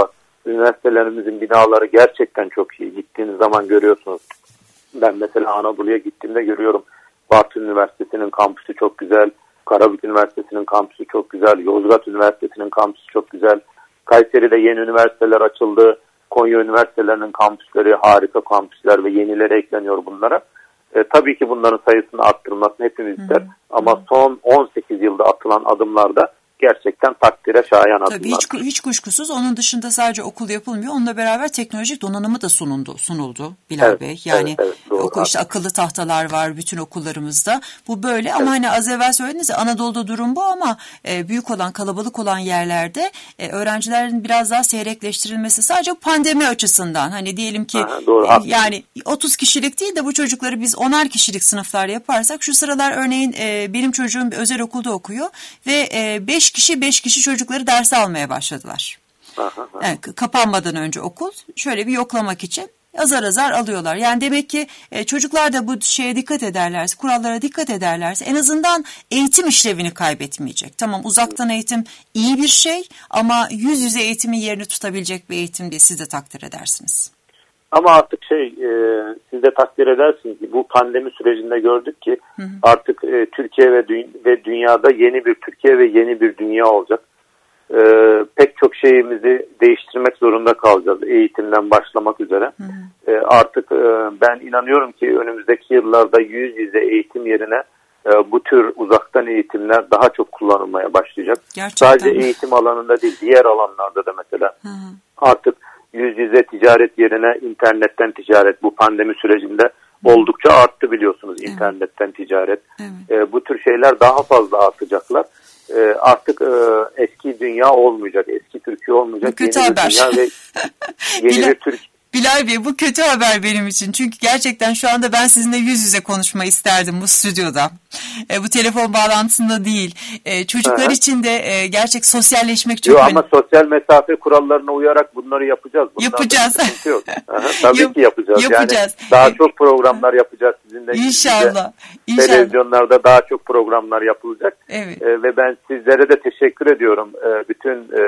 Üniversitelerimizin binaları gerçekten çok iyi. Gittiğiniz zaman görüyorsunuz. Ben mesela Anadolu'ya gittiğimde görüyorum. Bartın Üniversitesi'nin kampüsü çok güzel. Karabük Üniversitesi'nin kampüsü çok güzel. Yozgat Üniversitesi'nin kampüsü çok güzel. Kayseri'de yeni üniversiteler açıldı. Konya Üniversitelerinin kampüsleri harika kampüsler ve yenileri ekleniyor bunlara. E, tabii ki bunların sayısını arttırılmasını hepimiz ister. Ama son on sekiz yılda atılan adımlarda gerçekten takdire şayan adımlar. Tabii hiç, hiç kuşkusuz onun dışında sadece okul yapılmıyor. Onunla beraber teknolojik donanımı da sunuldu, sunuldu Bilal evet, Bey. Yani evet, evet, okul, işte akıllı tahtalar var bütün okullarımızda. Bu böyle ama evet. Hani az evvel söylediniz ya, Anadolu'da durum bu ama e, büyük olan, kalabalık olan yerlerde e, öğrencilerin biraz daha seyrekleştirilmesi sadece pandemi açısından. Hani diyelim ki Aha, doğru, e, yani otuz kişilik değil de bu çocukları biz onar kişilik sınıflar yaparsak, şu sıralar örneğin e, benim çocuğum bir özel okulda okuyor ve e, beş kişi beş kişi çocukları derse almaya başladılar. Aha. Yani kapanmadan önce okul şöyle bir yoklamak için azar azar alıyorlar. Yani demek ki e, çocuklar da bu şeye dikkat ederlerse, kurallara dikkat ederlerse en azından eğitim işlevini kaybetmeyecek. Tamam, uzaktan eğitim iyi bir şey ama yüz yüze eğitimin yerini tutabilecek bir eğitim diye siz de takdir edersiniz. Ama artık şey e, siz de takdir edersiniz ki bu pandemi sürecinde gördük ki hı hı. artık e, Türkiye ve, dü- ve dünyada yeni bir Türkiye ve yeni bir dünya olacak. E, pek çok şeyimizi değiştirmek zorunda kalacağız eğitimden başlamak üzere. Hı hı. E, artık e, ben inanıyorum ki önümüzdeki yıllarda yüz yüze eğitim yerine e, bu tür uzaktan eğitimler daha çok kullanılmaya başlayacak. Gerçekten. Sadece eğitim alanında değil, diğer alanlarda da mesela hı hı. artık yüz yüze ticaret yerine internetten ticaret bu pandemi sürecinde oldukça arttı biliyorsunuz, evet. internetten ticaret. Evet. E, bu tür şeyler daha fazla artacaklar. E, artık e, eski dünya olmayacak, eski Türkiye olmayacak. Bu kötü yeni haber. Bir dünya ve yeni Bilal, bir Türkiye. Bilal Bey, bu kötü haber benim için. Çünkü gerçekten şu anda ben sizinle yüz yüze konuşmayı isterdim bu stüdyoda. E, bu telefon bağlantısında değil. E, çocuklar Aha. için de e, gerçek sosyalleşmek çok önemli. Ama sosyal mesafe kurallarına uyarak bunları yapacağız. Bunlar yapacağız. Yok. Aha, tabii Yap, ki yapacağız. yapacağız. Yani daha çok programlar yapacağız sizinle. İnşallah. İnşallah. Televizyonlarda daha çok programlar yapılacak. Evet. E, ve ben sizlere de teşekkür ediyorum. E, bütün e,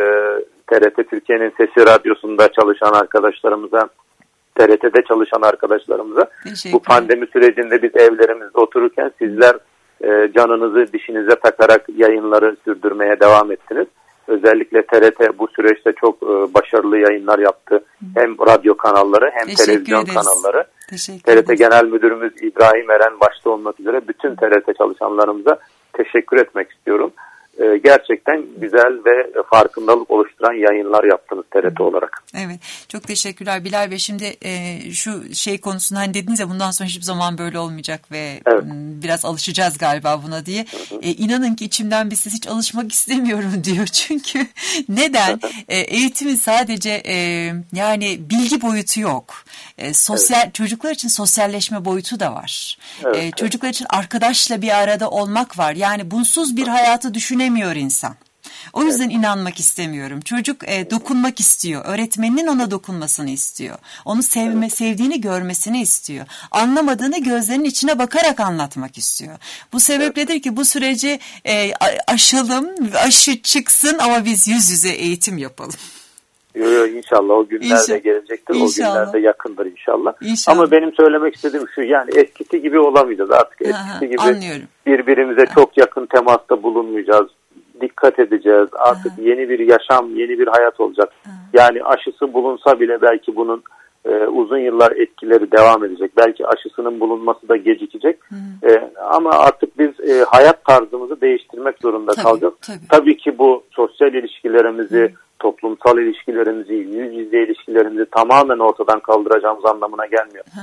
T R T Türkiye'nin Sesi Radyosu'nda çalışan arkadaşlarımıza, T R T'de çalışan arkadaşlarımıza bu pandemi sürecinde biz evlerimizde otururken sizler e, canınızı dişinize takarak yayınları sürdürmeye devam ettiniz. Özellikle T R T bu süreçte çok e, başarılı yayınlar yaptı. Hı. Hem radyo kanalları hem Teşekkür televizyon ederiz. kanalları. Teşekkür T R T ederiz. Genel Müdürümüz İbrahim Eren başta olmak üzere bütün T R T çalışanlarımıza teşekkür etmek istiyorum. Gerçekten güzel ve farkındalık oluşturan yayınlar yaptınız T R T olarak. Evet, çok teşekkürler Bilal Bey. Şimdi e, şu şey konusunda hani dediniz ya, bundan sonra hiçbir zaman böyle olmayacak ve evet. biraz alışacağız galiba buna diye. Hı hı. E, inanın ki içimden bir ses hiç alışmak istemiyorum diyor. Çünkü neden? e, eğitimin sadece e, yani bilgi boyutu yok. E, sosyal evet. Çocuklar için sosyalleşme boyutu da var. Evet, e, çocuklar evet. için arkadaşla bir arada olmak var. Yani bunsuz bir hayatı düşünemiyor insan. O yüzden evet. inanmak istemiyorum. Çocuk e, dokunmak istiyor. Öğretmeninin ona dokunmasını istiyor. Onu sevme, evet. sevdiğini görmesini istiyor. Anlamadığını gözlerinin içine bakarak anlatmak istiyor. Bu sebepledir evet. ki bu süreci e, aşalım, aşı çıksın ama biz yüz yüze eğitim yapalım. Yok yok, inşallah o günler İnşallah. de gelecektir. İnşallah. O günler de yakındır inşallah. İnşallah. Ama benim söylemek istediğim şu, yani eskisi gibi olamayacağız artık. Eskisi Aha, gibi anlıyorum. birbirimize Aha. çok yakın temasta bulunmayacağız. Dikkat edeceğiz. Artık Aha. yeni bir yaşam, yeni bir hayat olacak. Aha. Yani aşısı bulunsa bile belki bunun e, uzun yıllar etkileri devam edecek. Belki aşısının bulunması da gecikecek. E, ama artık biz e, hayat tarzımızı değiştirmek zorunda tabii, kalacağız. Tabii. tabii ki bu sosyal ilişkilerimizi, Hı. toplumsal ilişkilerimizi, yüz yüze ilişkilerimizi tamamen ortadan kaldıracağımız anlamına gelmiyor. Hı.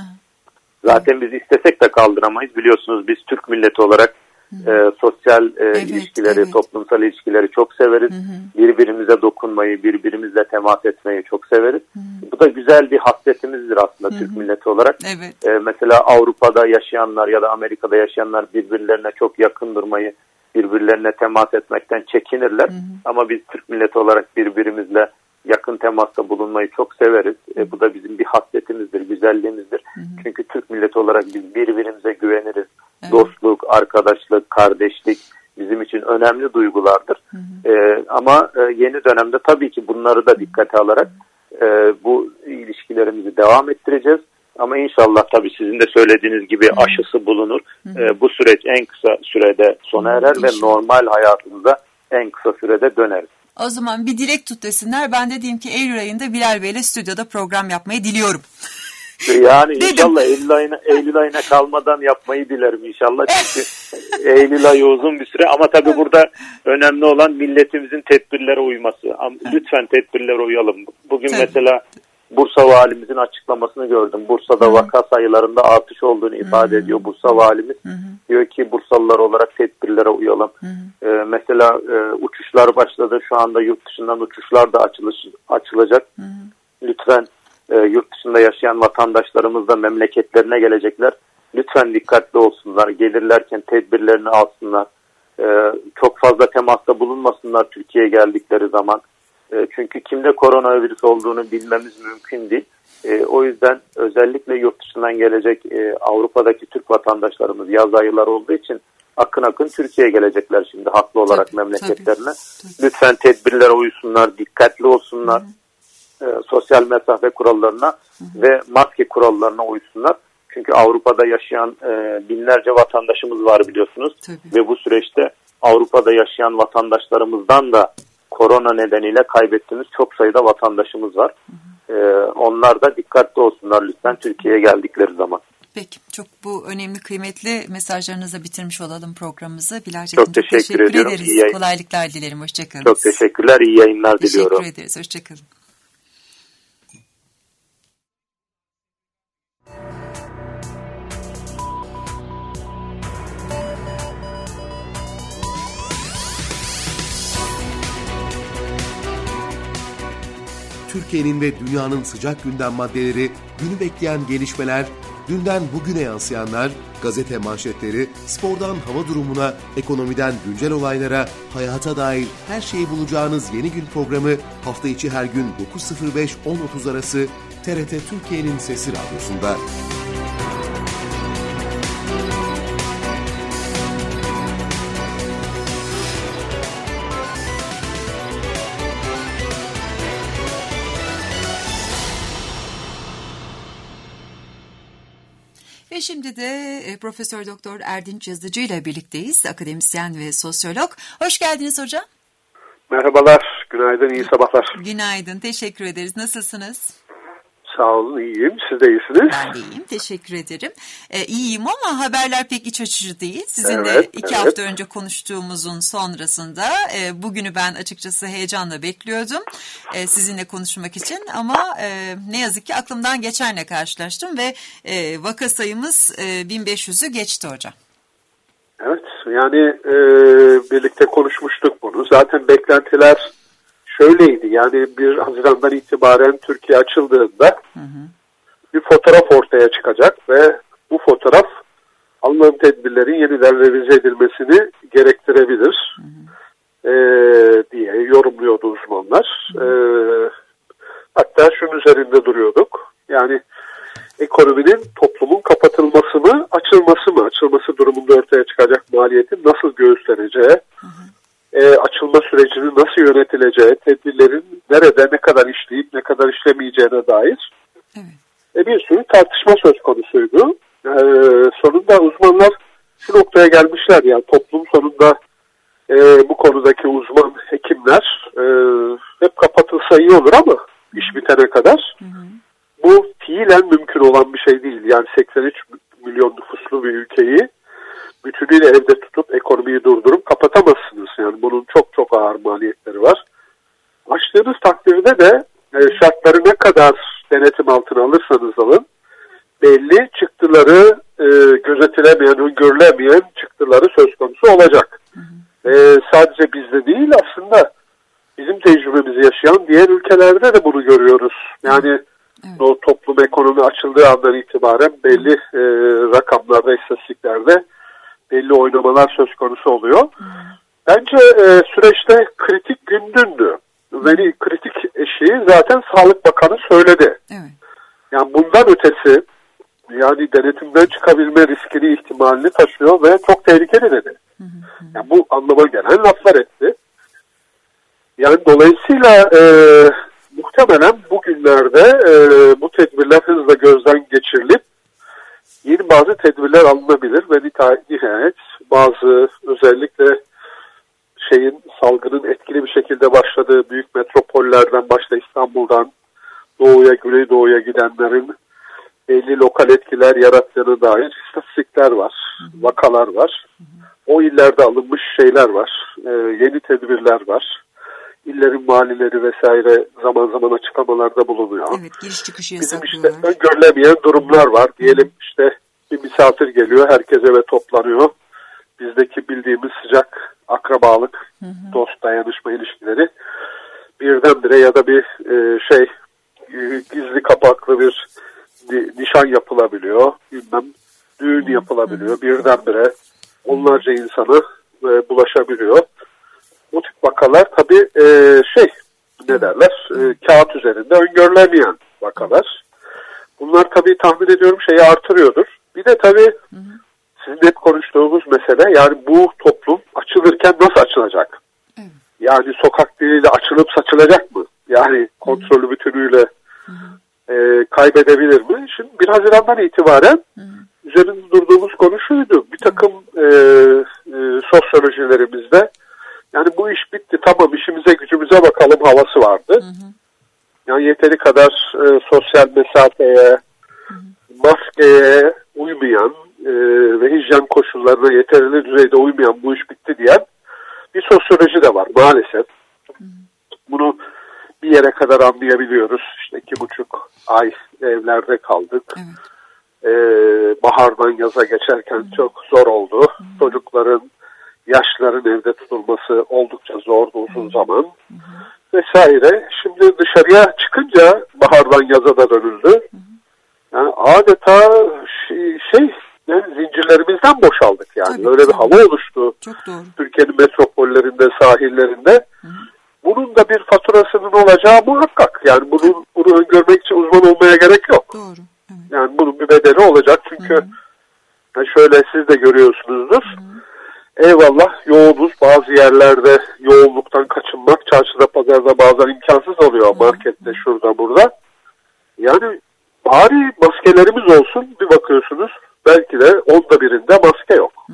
Zaten biz istesek de kaldıramayız. Biliyorsunuz biz Türk milleti olarak e, sosyal e, evet, ilişkileri, evet. toplumsal ilişkileri çok severiz. Hı hı. Birbirimize dokunmayı, birbirimizle temas etmeyi çok severiz. Hı hı. Bu da güzel bir hasletimizdir aslında, hı hı. Türk milleti olarak. Evet. E, mesela Avrupa'da yaşayanlar ya da Amerika'da yaşayanlar birbirlerine çok yakın durmayı, birbirlerine temas etmekten çekinirler. Hı hı. Ama biz Türk milleti olarak birbirimizle yakın temasta bulunmayı çok severiz. E, bu da bizim bir hasletimizdir, güzelliğimizdir. Hı hı. Çünkü Türk milleti olarak biz birbirimize güveniriz. Evet. Dostluk, arkadaşlık, kardeşlik bizim için önemli duygulardır. Hı hı. E, ama e, yeni dönemde tabii ki bunları da dikkate alarak e, e, bu ilişkilerimizi devam ettireceğiz. Ama inşallah tabii sizin de söylediğiniz gibi hmm. aşısı bulunur. Hmm. E, bu süreç en kısa sürede sona erer hmm. ve normal hayatımıza en kısa sürede döneriz. O zaman bir dilek tut desinler. Ben de diyeyim ki Eylül ayında Bilal Bey'le stüdyoda program yapmayı diliyorum. Yani inşallah Eylül ayına, Eylül ayına kalmadan yapmayı dilerim inşallah. Çünkü Eylül ayı uzun bir süre ama tabii burada önemli olan milletimizin tedbirlere uyması. Lütfen tedbirlere uyalım. Bugün tabii. mesela Bursa Valimizin açıklamasını gördüm. Bursa'da Hı-hı. vaka sayılarında artış olduğunu ifade Hı-hı. ediyor Bursa Valimiz. Hı-hı. Diyor ki Bursalılar olarak tedbirlere uyalım. Ee, mesela e, uçuşlar başladı. Şu anda yurt dışından uçuşlar da açılış, açılacak. Hı-hı. Lütfen e, yurt dışında yaşayan vatandaşlarımız da memleketlerine gelecekler. Lütfen dikkatli olsunlar. Gelirlerken tedbirlerini alsınlar. E, çok fazla temasta bulunmasınlar Türkiye'ye geldikleri zaman. Çünkü kimde koronavirüs olduğunu bilmemiz mümkün değil. E, o yüzden özellikle yurt dışından gelecek e, Avrupa'daki Türk vatandaşlarımız yaz ayları olduğu için akın akın Türkiye'ye gelecekler şimdi haklı olarak tabii, memleketlerine. Tabii, tabii. Lütfen tedbirlere uysunlar, dikkatli olsunlar. E, sosyal mesafe kurallarına Hı-hı. ve maske kurallarına uysunlar. Çünkü Avrupa'da yaşayan e, binlerce vatandaşımız var biliyorsunuz. Tabii. Ve bu süreçte Avrupa'da yaşayan vatandaşlarımızdan da korona nedeniyle kaybettiğimiz çok sayıda vatandaşımız var. Hı hı. Ee, onlar da dikkatli olsunlar lütfen Türkiye'ye geldikleri zaman. Peki, çok bu önemli kıymetli mesajlarınızla bitirmiş olalım programımızı. Bilal çok, çok teşekkür, teşekkür ediyorum. ederiz. İyi Kolaylıklar dilerim. Hoşçakalın. Çok teşekkürler. İyi yayınlar teşekkür diliyorum. Teşekkür ederiz. Hoşçakalın. Türkiye'nin ve dünyanın sıcak gündem maddeleri, günü bekleyen gelişmeler, dünden bugüne yansıyanlar, gazete manşetleri, spordan hava durumuna, ekonomiden güncel olaylara, hayata dair her şeyi bulacağınız Yeni Gün programı hafta içi her gün dokuz sıfır beş on otuz arası T R T Türkiye'nin Sesi Radyosu'nda. Ve şimdi de Profesör Doktor Erdinç Yazıcı ile birlikteyiz. Akademisyen ve sosyolog. Hoş geldiniz hocam. Merhabalar, günaydın, iyi sabahlar. Günaydın, teşekkür ederiz. Nasılsınız? Sağ olun, iyiyim. Siz de iyisiniz. Ben de iyiyim, teşekkür ederim. Ee, iyiyim ama haberler pek iç açıcı değil. Sizinle evet, iki evet. hafta önce konuştuğumuzun sonrasında e, bugünü ben açıkçası heyecanla bekliyordum e, sizinle konuşmak için. Ama e, ne yazık ki aklımdan geçenle karşılaştım ve e, vaka sayımız e, bin beş yüzü geçti hocam. Evet, yani e, birlikte konuşmuştuk bunu. Zaten beklentiler şöyleydi, yani bir Haziran'dan itibaren Türkiye açıldığında hı hı. bir fotoğraf ortaya çıkacak ve bu fotoğraf alınan tedbirlerin yeniden revize edilmesini gerektirebilir hı hı. E, diye yorumluyordu uzmanlar. E, hatta şunun üzerinde duruyorduk, yani ekonominin, toplumun kapatılması mı, açılması mı, açılması durumunda ortaya çıkacak maliyetin nasıl göğüsleneceği, hı hı. E, açılma sürecinin nasıl yönetileceği, tedbirlerin nerede ne kadar işleyip ne kadar işlemeyeceğine dair evet. e, bir sürü tartışma söz konusuydu. E, sonunda uzmanlar şu noktaya gelmişler, yani toplum sonunda e, bu konudaki uzman hekimler e, hep kapatılsa iyi olur ama iş bitene kadar hı hı. bu fiilen mümkün olan bir şey değil. Yani seksen üç milyon nüfuslu bir ülkeyi bütünüyle evde tutup ekonomiyi durdurup kapatamazsınız. Yani bunun çok çok ağır maliyetleri var. Açtığınız takdirde de e, şartları ne kadar denetim altına alırsanız alın, belli çıktıları e, gözetilemeyen, öngörülemeyen çıktıları söz konusu olacak. Hı hı. E, sadece bizde değil, aslında bizim tecrübemizi yaşayan diğer ülkelerde de bunu görüyoruz. Yani evet. o toplum ekonomi açıldığı andan itibaren belli e, rakamlarda, istatistiklerde belli oynamalar söz konusu oluyor. Hmm. Bence e, süreçte kritik gün dündü. Ve kritik eşiği zaten Sağlık Bakanı söyledi. Evet. Yani bundan ötesi, yani denetimden çıkabilme riskini, ihtimalini taşıyor ve çok tehlikeli dedi. Hmm. Yani bu anlama gelen laflar etti. Yani dolayısıyla e, muhtemelen bugünlerde e, bu tedbirler hızla gözden geçirilip yeni bazı tedbirler alınabilir ve nihayet bazı özellikle şeyin salgının etkili bir şekilde başladığı büyük metropollerden başta İstanbul'dan doğuya, güneydoğuya gidenlerin belli lokal etkiler yarattığına dair istatistikler var, vakalar var. O illerde alınmış şeyler var, e, yeni tedbirler var. İllerin valileri vesaire zaman zaman açıklamalarda bulunuyor. Evet, giriş çıkışı Bizim yasaklıyorlar. işte öngörülemeyen durumlar var. Diyelim işte bir misafir geliyor, herkes eve toplanıyor. Bizdeki bildiğimiz sıcak akrabalık, hı hı. dost dayanışma ilişkileri birdenbire ya da bir e, şey e, gizli kapaklı bir nişan yapılabiliyor, bilmem düğün yapılabiliyor, birdenbire onlarca insana e, bulaşabiliyor. Bu tip vakalar tabii e, şey ne derler e, kağıt üzerinde öngörülemeyen vakalar. Bunlar tabii tahmin ediyorum şeyi artırıyordur. Bir de tabii sizin hep konuştuğumuz mesele, yani bu toplum açılırken nasıl açılacak? Yani sokak diliyle açılıp saçılacak mı? Yani kontrolü bütünüyle e, kaybedebilir mi? Şimdi bir Haziran'dan itibaren üzerinde durduğumuz konu şuydu. Bir takım e, e, sosyolojilerimizde yani bu iş bitti, tamam işimize gücümüze bakalım havası vardı. Hı hı. Yani yeteri kadar e, sosyal mesafeye, hı hı. maskeye uymayan e, ve hijyen koşullarına yeterli düzeyde uymayan bu iş bitti diyen bir sosyoloji de var maalesef. Hı hı. Bunu bir yere kadar anlayabiliyoruz. İşte iki buçuk ay evlerde kaldık. Evet. Ee, bahardan yaza geçerken hı hı. çok zor oldu. Hı hı. Çocukların, yaşlıların evde tutulması oldukça zordu uzun zaman. Hı hı. Vesaire. Şimdi dışarıya çıkınca bahardan yaza da dönüldü. Hı hı. Yani adeta şey, şey yani zincirlerimizden boşaldık yani. Tabii, öyle tabii. bir hava oluştu. Çok doğru. Türkiye'nin metropollerinde, sahillerinde. Hı hı. Bunun da bir faturasının olacağı muhakkak. Yani bunu, bunu öngörmek için uzman olmaya gerek yok. Doğru. Evet. Yani bunun bir bedeli olacak. Çünkü hı hı. Yani şöyle siz de görüyorsunuzdur. Hı hı. Eyvallah yoğunuz. Bazı yerlerde yoğunluktan kaçınmak çarşıda pazarda bazen imkansız oluyor. Hı hı. Markette şurada burada. Yani bari maskelerimiz olsun, bir bakıyorsunuz belki de onda birinde maske yok. Hı hı.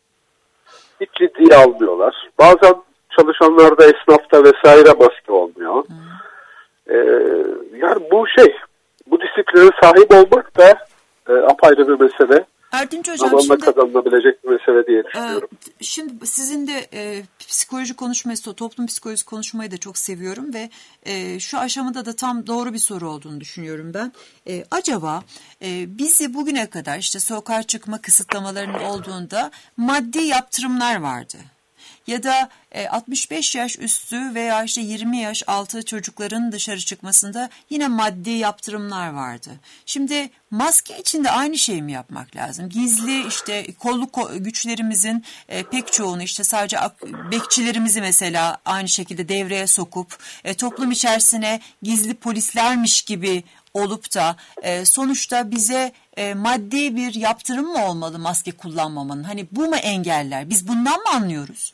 Hiç ciddiye almıyorlar. Bazen çalışanlarda, esnafta vesaire maske olmuyor. Ee, yani bu şey, bu disipline sahip olmak da e, apayrı bir mesele. Erdinç Hocam, zamanla şimdi kazanılabilecek bir mesele diye düşünüyorum. E, şimdi sizin de e, psikoloji konuşmayı, toplum psikolojisi konuşmayı da çok seviyorum ve e, şu aşamada da tam doğru bir soru olduğunu düşünüyorum ben. E, acaba e, bizi bugüne kadar işte sokağa çıkma kısıtlamalarının olduğunda maddi yaptırımlar vardı. Ya da e, altmış beş yaş üstü veya işte yirmi yaş altı çocukların dışarı çıkmasında yine maddi yaptırımlar vardı. Şimdi maske için de aynı şeyi mi yapmak lazım? Gizli işte kolluk güçlerimizin e, pek çoğunu işte sadece bekçilerimizi mesela aynı şekilde devreye sokup e, toplum içerisine gizli polislermiş gibi olup da e, sonuçta bize e, maddi bir yaptırım mı olmalı maske kullanmamanın? Hani bu mu engeller? Biz bundan mı anlıyoruz?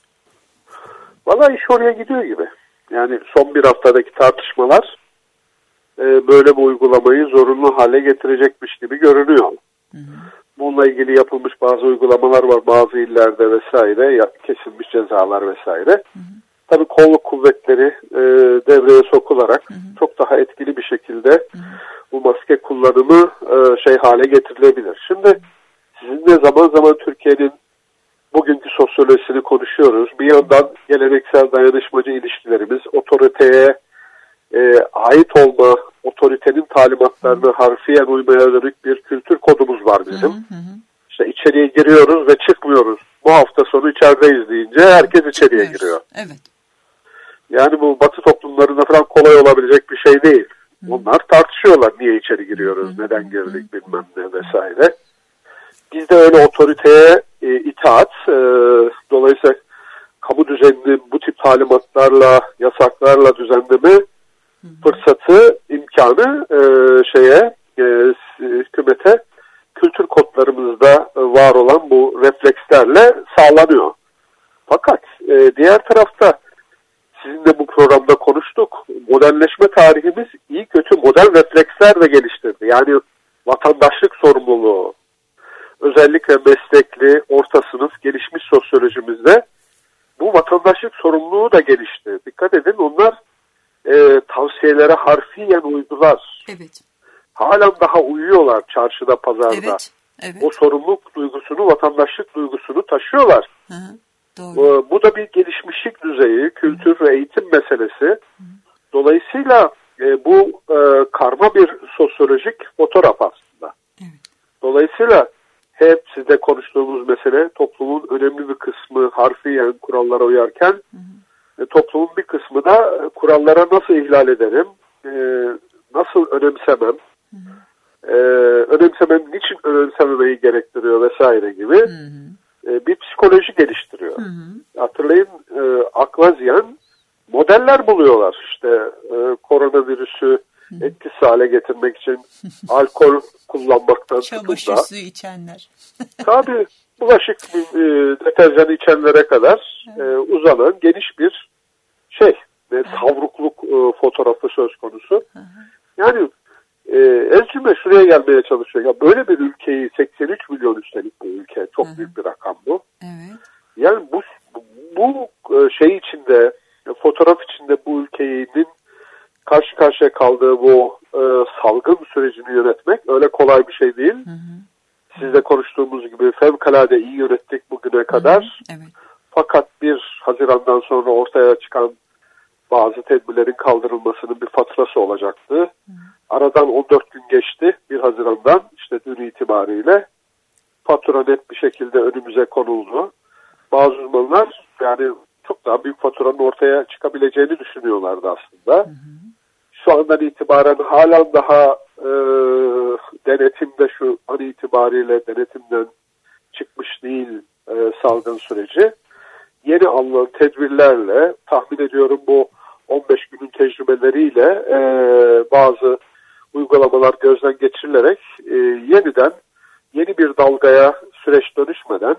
Valla iş oraya gidiyor gibi. Yani son bir haftadaki tartışmalar e, böyle bir uygulamayı zorunlu hale getirecekmiş gibi görünüyor. Hı hı. Bununla ilgili yapılmış bazı uygulamalar var bazı illerde vesaire, ya, kesilmiş cezalar vesaire. Hı hı. Tabii kolluk kuvvetleri e, devreye sokularak hı hı. çok daha etkili bir şekilde hı hı. bu maske kullanımı e, şey hale getirilebilir. Şimdi sizinle zaman zaman Türkiye'nin bugünkü sosyolojisini konuşuyoruz. Bir yandan geleneksel dayanışmacı ilişkilerimiz, otoriteye e, ait olma, otoritenin talimatlarına harfiyen uymaya dönük bir kültür kodumuz var bizim. Hı hı. İşte içeriye giriyoruz ve çıkmıyoruz. Bu hafta sonu içerideyiz deyince herkes içeriye giriyor. Evet. Yani bu Batı toplumlarında falan kolay olabilecek bir şey değil. Hı. Onlar tartışıyorlar niye içeri giriyoruz, hı. neden girdik bilmem ne vesaire. Bizde öyle otoriteye e, itaat, e, dolayısıyla kamu düzenini bu tip talimatlarla, yasaklarla düzenleme hı hı. fırsatı, imkanı e, şeye, e, hükümete kültür kodlarımızda var olan bu reflekslerle sağlanıyor. Fakat e, diğer tarafta sizinle bu programda konuştuk. modernleşme tarihimiz iyi kötü modern refleksler de geliştirdi. Yani vatandaşlık sorumluluğu, özellikle meslekli, orta sınıf, gelişmiş sosyolojimizde bu vatandaşlık sorumluluğu da gelişti. Dikkat edin, onlar e, tavsiyelere harfiyen uydular. Evet. Halen daha uyuyorlar çarşıda, pazarda. Evet. Evet. O sorumluluk duygusunu, vatandaşlık duygusunu taşıyorlar. Hı hı. Doğru. Bu da bir gelişmişlik düzeyi, kültür ve eğitim meselesi. Dolayısıyla e, bu e, karma bir sosyolojik fotoğraf aslında. Evet. Dolayısıyla hep sizde konuştuğumuz mesele, toplumun önemli bir kısmı harfiyen kurallara uyarken, hı hı. E, toplumun bir kısmı da kurallara nasıl ihlal ederim, e, nasıl önemsemem, hı hı. E, önemsemem niçin önemsememeyi gerektiriyor vesaire gibi. Hı hı. Bir psikoloji geliştiriyor. Hı hı. Hatırlayın, e, akla ziyan modeller buluyorlar. İşte e, koronavirüsü hı hı. etkisiz hale getirmek için alkol kullanmaktan tutun da. Çamaşır suyu içenler. Tabii bulaşık e, deterjanı içenlere kadar e, uzanan geniş bir şey. E, savrukluk e, fotoğrafı söz konusu. Hı hı. Yani e, Elçime şuraya gelmeye çalışıyor. Ya böyle bir ülkeyi, seksen üç milyon üstelik bu ülke. Çok hı hı. büyük bir rakam bu. Evet. Yani bu bu şey içinde, fotoğraf içinde bu ülkenin karşı karşıya kaldığı bu e, salgın sürecini yönetmek öyle kolay bir şey değil. Hı hı. Sizle konuştuğumuz gibi fevkalade iyi yönettik bugüne kadar. Hı hı. Evet. Fakat bir Haziran'dan sonra ortaya çıkan bazı tedbirlerin kaldırılmasının bir faturası olacaktı. Hı hı. Aradan on dört gün geçti. bir Haziran'dan işte dün itibariyle fatura net bir şekilde önümüze konuldu. Bazı uzmanlar yani çok daha büyük faturanın ortaya çıkabileceğini düşünüyorlardı aslında. Hı hı. Şu andan itibaren halen daha e, denetimde şu an itibariyle denetimden çıkmış değil e, salgın süreci. Yeni alınan tedbirlerle tahmin ediyorum bu on beş günün tecrübeleriyle e, bazı uygulamalar gözden geçirilerek e, yeniden yeni bir dalgaya süreç dönüşmeden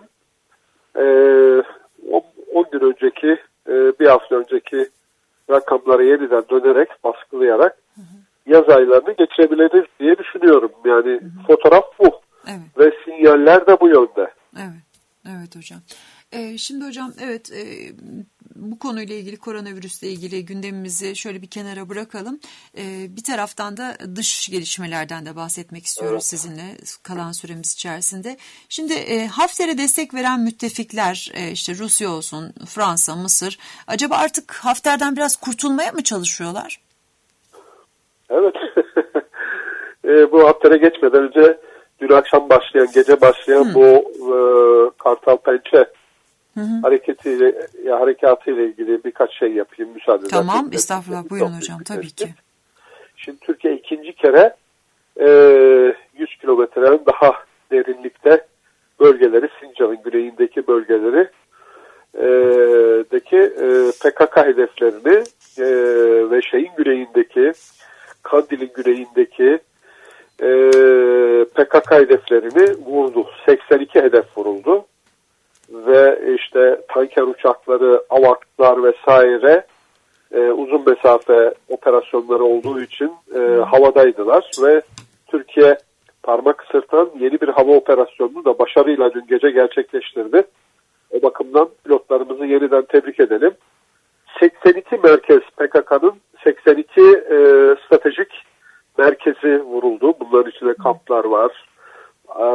on gün önceki, bir hafta önceki rakamlara yeniden dönerek, baskılayarak hı hı. yaz aylarını geçirebiliriz diye düşünüyorum. Yani hı hı. fotoğraf bu. Evet. Ve sinyaller de bu yönde. Evet, evet hocam. Ee, şimdi hocam evet e, bu konuyla ilgili, koronavirüsle ilgili gündemimizi şöyle bir kenara bırakalım. Ee, bir taraftan da dış gelişmelerden de bahsetmek istiyoruz evet. sizinle kalan süremiz içerisinde. Şimdi e, Hafter'e destek veren müttefikler e, işte Rusya olsun, Fransa, Mısır, acaba artık Hafter'den biraz kurtulmaya mı çalışıyorlar? Evet. e, bu Hafter'e geçmeden önce dün akşam başlayan, gece başlayan hmm. bu e, Kartal Pençe Hı hı. hareketiyle ya harekatıyla ilgili birkaç şey yapayım müsaade ederseniz. Tamam, estağfurullah. Buyurun hocam, tabii ki. Şimdi Türkiye ikinci kere e, yüz kilometreden daha derinlikte bölgeleri, Sincan'ın güneyindeki bölgeleri e, deki e, P K K hedeflerini e, ve şeyin güneyindeki, Kandil'in güneyindeki e, P K K hedeflerini vurdu. seksen iki hedef vuruldu. Ve işte tanker uçakları, AVAK'lar vesaire e, uzun mesafe operasyonları olduğu için e, havadaydılar ve Türkiye parmak ısırtan yeni bir hava operasyonunu da başarıyla dün gece gerçekleştirdi. O bakımdan pilotlarımızı yeniden tebrik edelim. seksen iki merkez P K K'nın seksen iki e, stratejik merkezi vuruldu. Bunların içinde kamplar var. Ee,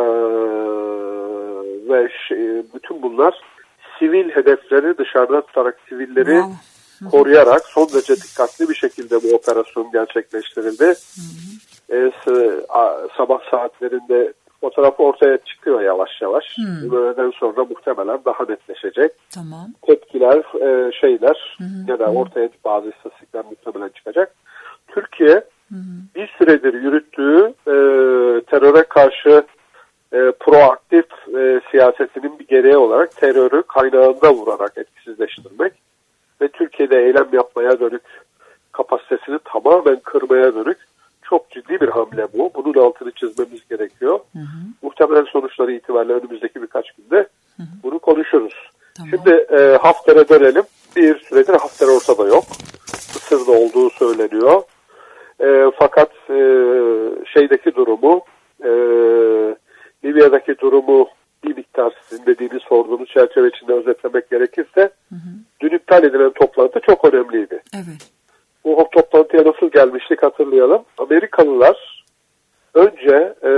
ve şey, bütün bunlar sivil hedefleri dışarıda tutarak, sivilleri wow. koruyarak son derece dikkatli bir şekilde bu operasyon gerçekleştirildi. Hı hı. Ee, sabah saatlerinde fotoğrafı ortaya çıkıyor yavaş yavaş. Öğleden sonra muhtemelen daha netleşecek. Tamam. Tepkiler, e, şeyler hı hı. ya da ortaya bazı istatistikler muhtemelen çıkacak. Türkiye hı hı. bir süredir yürüttüğü e, teröre karşı E, proaktif e, siyasetinin bir gereği olarak terörü kaynağında vurarak etkisizleştirmek ve Türkiye'de eylem yapmaya dönük kapasitesini tamamen kırmaya dönük çok ciddi bir hamle bu. Bunun altını çizmemiz gerekiyor. Hı hı. Muhtemelen sonuçları itibariyle önümüzdeki birkaç günde hı hı. bunu konuşuruz. Tamam. Şimdi e, Hafter'e dönelim. bir süredir Hafter ortada yok. Mısır'da olduğu söyleniyor. E, fakat e, şeydeki durumu, e, Libya'daki durumu bir miktar sizin dediğiniz sorduğunuz çerçeve içinde özetlemek gerekirse, hı hı. dün iptal edilen toplantı çok önemliydi. Evet. Bu toplantıya nasıl gelmiştik hatırlayalım. Amerikalılar önce e,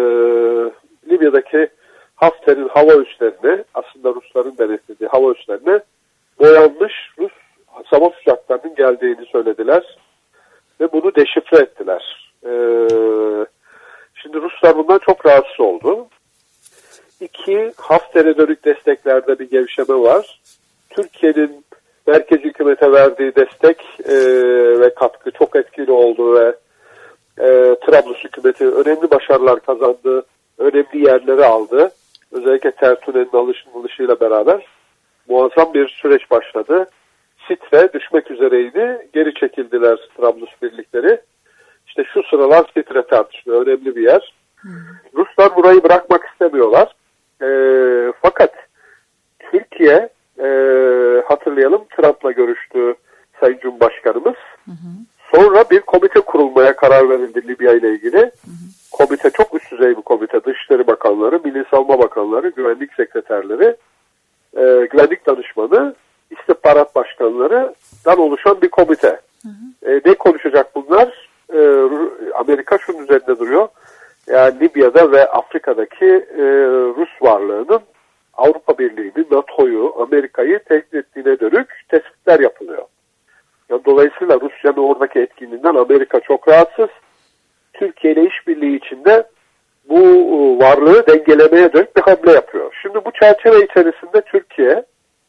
Libya'daki Hafter'in hava üslerine, aslında Rusların denetlediği hava üslerine boyanmış Rus savaş uçaklarının geldiğini söylediler ve bunu deşifre ettiler. E, şimdi Ruslar bundan çok rahatsız oldu. İki, Hafter'e dönük desteklerde bir gevşeme var. Türkiye'nin merkez hükümete verdiği destek e, ve katkı çok etkili oldu ve e, Trablus hükümeti önemli başarılar kazandı, önemli yerleri aldı. Özellikle Tertune'nin alışılışıyla beraber muazzam bir süreç başladı. Sitre düşmek üzereydi, geri çekildiler Trablus birlikleri. İşte şu sıralar Sitre tartışılıyor, önemli bir yer. Hmm. Ruslar burayı bırakmak istemiyorlar. E, fakat Türkiye, e, hatırlayalım, Trump'la görüştü Sayın Cumhurbaşkanımız. Hı hı. Sonra bir komite kurulmaya karar verildi Libya ile ilgili. Hı hı. Komite çok üst düzey bir komite. Dışişleri Bakanları, Milli Savunma Bakanları, Güvenlik Sekreterleri, e, Güvenlik Danışmanı, İstihbarat Başkanları'dan oluşan bir komite. Hı hı. E, ne konuşacak bunlar? E, Amerika şunun üzerinde duruyor. Yani Libya'da ve Afrika'daki e, Rus varlığının Avrupa Birliği'nin, NATO'yu, Amerika'yı tehdit ettiğine dönük tespitler yapılıyor. Yani dolayısıyla Rusya'nın oradaki etkinliğinden Amerika çok rahatsız. Türkiye ile işbirliği içinde bu varlığı dengelemeye dönük bir hamle yapıyor. Şimdi bu çerçeve içerisinde Türkiye,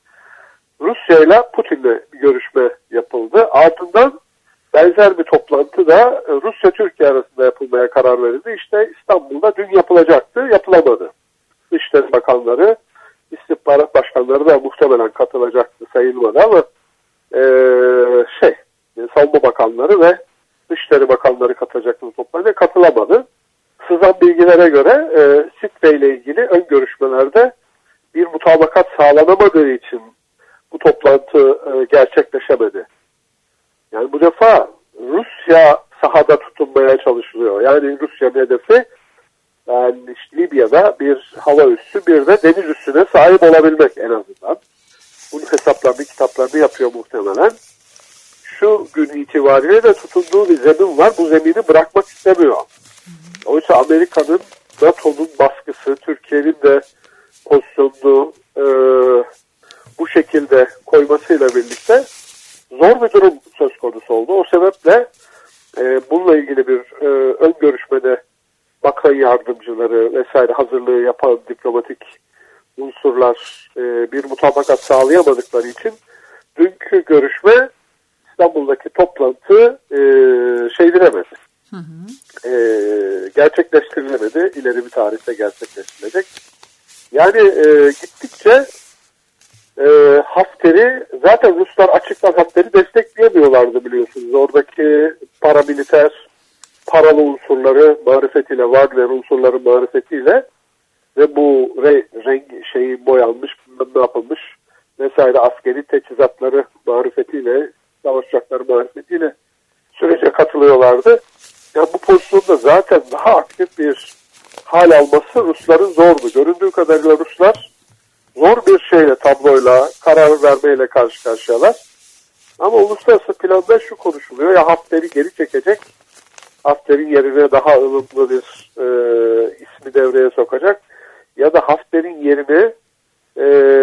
Rusya ile Putin'le bir görüşme yapıldı. Ardından benzer bir toplantı da Rusya-Türkiye arasında yapılmaya karar verildi. İşte İstanbul'da dün yapılacaktı, yapılamadı. Dışişleri Bakanları, İstihbarat Başkanları da muhtemelen katılacaktı, sayılmadı ama e, şey, Savunma Bakanları ve Dışişleri Bakanları katılacaktı bu toplantıya, katılamadı. Sızan bilgilere göre e, Sitre ile ilgili ön görüşmelerde bir mutabakat sağlanamadığı için bu toplantı e, gerçekleşemedi. Yani bu defa Rusya sahada tutunmaya çalışılıyor. Yani Rusya'nın hedefi, yani işte Libya'da bir hava üssü, bir de deniz üssüne sahip olabilmek en azından. Bunun hesaplarını, kitaplarını yapıyor muhtemelen. Şu gün itibariyle de tutunduğu bir zemin var. Bu zemini bırakmak istemiyor. Oysa Amerika'nın, NATO'nun baskısı, Türkiye'nin de pozisyonunu e, bu şekilde koymasıyla birlikte zor bir durum söz konusu oldu. O sebeple e, bununla ilgili bir e, ön görüşmede bakan yardımcıları vesaire hazırlığı yapan diplomatik unsurlar e, bir mutabakat sağlayamadıkları için dünkü görüşme, İstanbul'daki toplantı e, şeydilemedi. Hı hı. E, gerçekleştirilemedi. İleri bir tarihte gerçekleştirilecek. Yani e, gittikçe e, Hafter'i, zaten Ruslar açıktan Hafter'i destekleyemiyorlardı biliyorsunuz. Oradaki paramiliter paralı unsurları marifetiyle, Wagner unsurları marifetiyle ve bu re, renk şeyi boyanmış, ne yapılmış vesaire askeri teçhizatları marifetiyle, savaş uçakları marifetiyle sürece katılıyorlardı. Yani bu pozisyonda zaten daha aktif bir hal alması Rusların zordu. Göründüğü kadarıyla Ruslar zor bir şeyle, tabloyla, karar vermeyle karşı karşıyalar. Ama uluslararası planda şu konuşuluyor: ya Hafter'i geri çekecek, Hafter'in yerine daha ılımlı bir e, ismi devreye sokacak, ya da Hafter'in yerine e,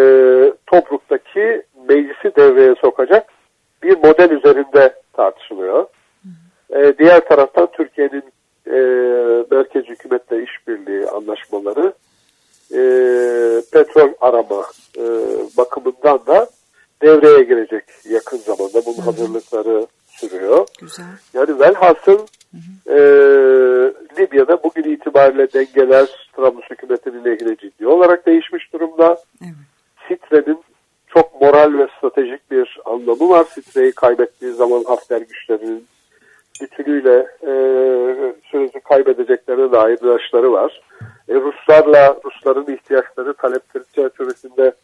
Tobruk'taki meclisi devreye sokacak bir model üzerinde tartışılıyor. E, diğer taraftan Türkiye'nin e, merkez hükümetle işbirliği anlaşmaları, e, petrol arama e, bakımından da devreye girecek yakın zamanda. Bunun hı hı. hazırlıkları sürüyor. Güzel. Yani velhasıl hı hı. E, Libya'da bugün itibariyle dengeler Trablus hükümetinin lehine ciddi olarak değişmiş durumda. Evet. Sitre'nin çok moral ve stratejik bir anlamı var. Sitre'yi kaybettiği zaman Hafter güçlerinin bütünüyle e, süreci kaybedeceklerine dair ilaçları var. E, Ruslarla, Rusların ihtiyaçları, talepleri çerçevesinde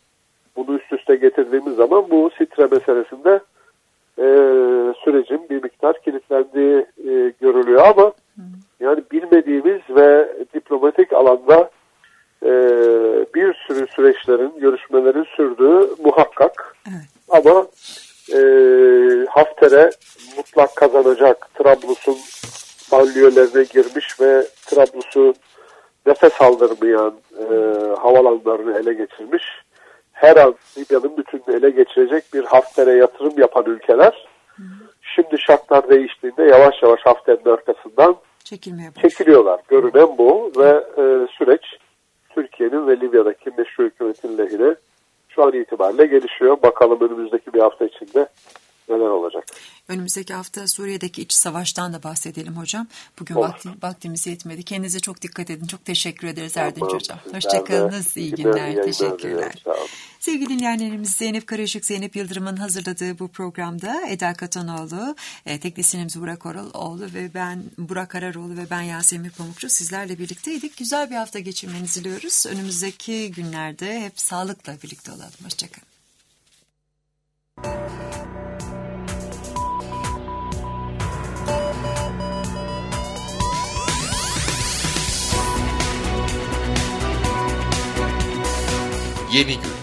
bunu üst üste getirdiğimiz zaman bu Sitre meselesinde e, sürecin bir miktar kilitlendiği e, görülüyor ama hı. yani bilmediğimiz ve diplomatik alanda e, bir sürü süreçlerin, görüşmelerin sürdüğü muhakkak. Evet. Ama e, Hafter'e mutlak kazanacak, Trablus'un banliyölerine girmiş ve Trablus'u nefes aldırmayan e, havalanlarını ele geçirmiş. Her an Libya'nın bütününü ele geçirecek bir Hafter'e yatırım yapan ülkeler hı. şimdi şartlar değiştiğinde yavaş yavaş Hafter'in arkasından çekiliyorlar. Görünen bu ve e, süreç Türkiye'nin ve Libya'daki meşru hükümetin lehine şu an itibariyle gelişiyor. Bakalım önümüzdeki bir hafta içinde neler olacak. Önümüzdeki hafta Suriye'deki iç savaştan da bahsedelim hocam. Bugün vakti, vaktimiz yetmedi. Kendinize çok dikkat edin. Çok teşekkür ederiz tamam, Erdinç hocam. Hoşçakalınız. İyi günler. Teşekkürler. Sevgili dinleyenlerimiz, Zeynep Karışık, Zeynep Yıldırım'ın hazırladığı bu programda Eda Katanoğlu, e, teknisyenimiz Burak Araroğlu ve ben Burak Araroğlu ve ben Yasemin Pamukçu sizlerle birlikteydik. Güzel bir hafta geçirmenizi diliyoruz. Önümüzdeki günlerde hep sağlıkla birlikte olalım. Hoşçakalın. Yeni gün.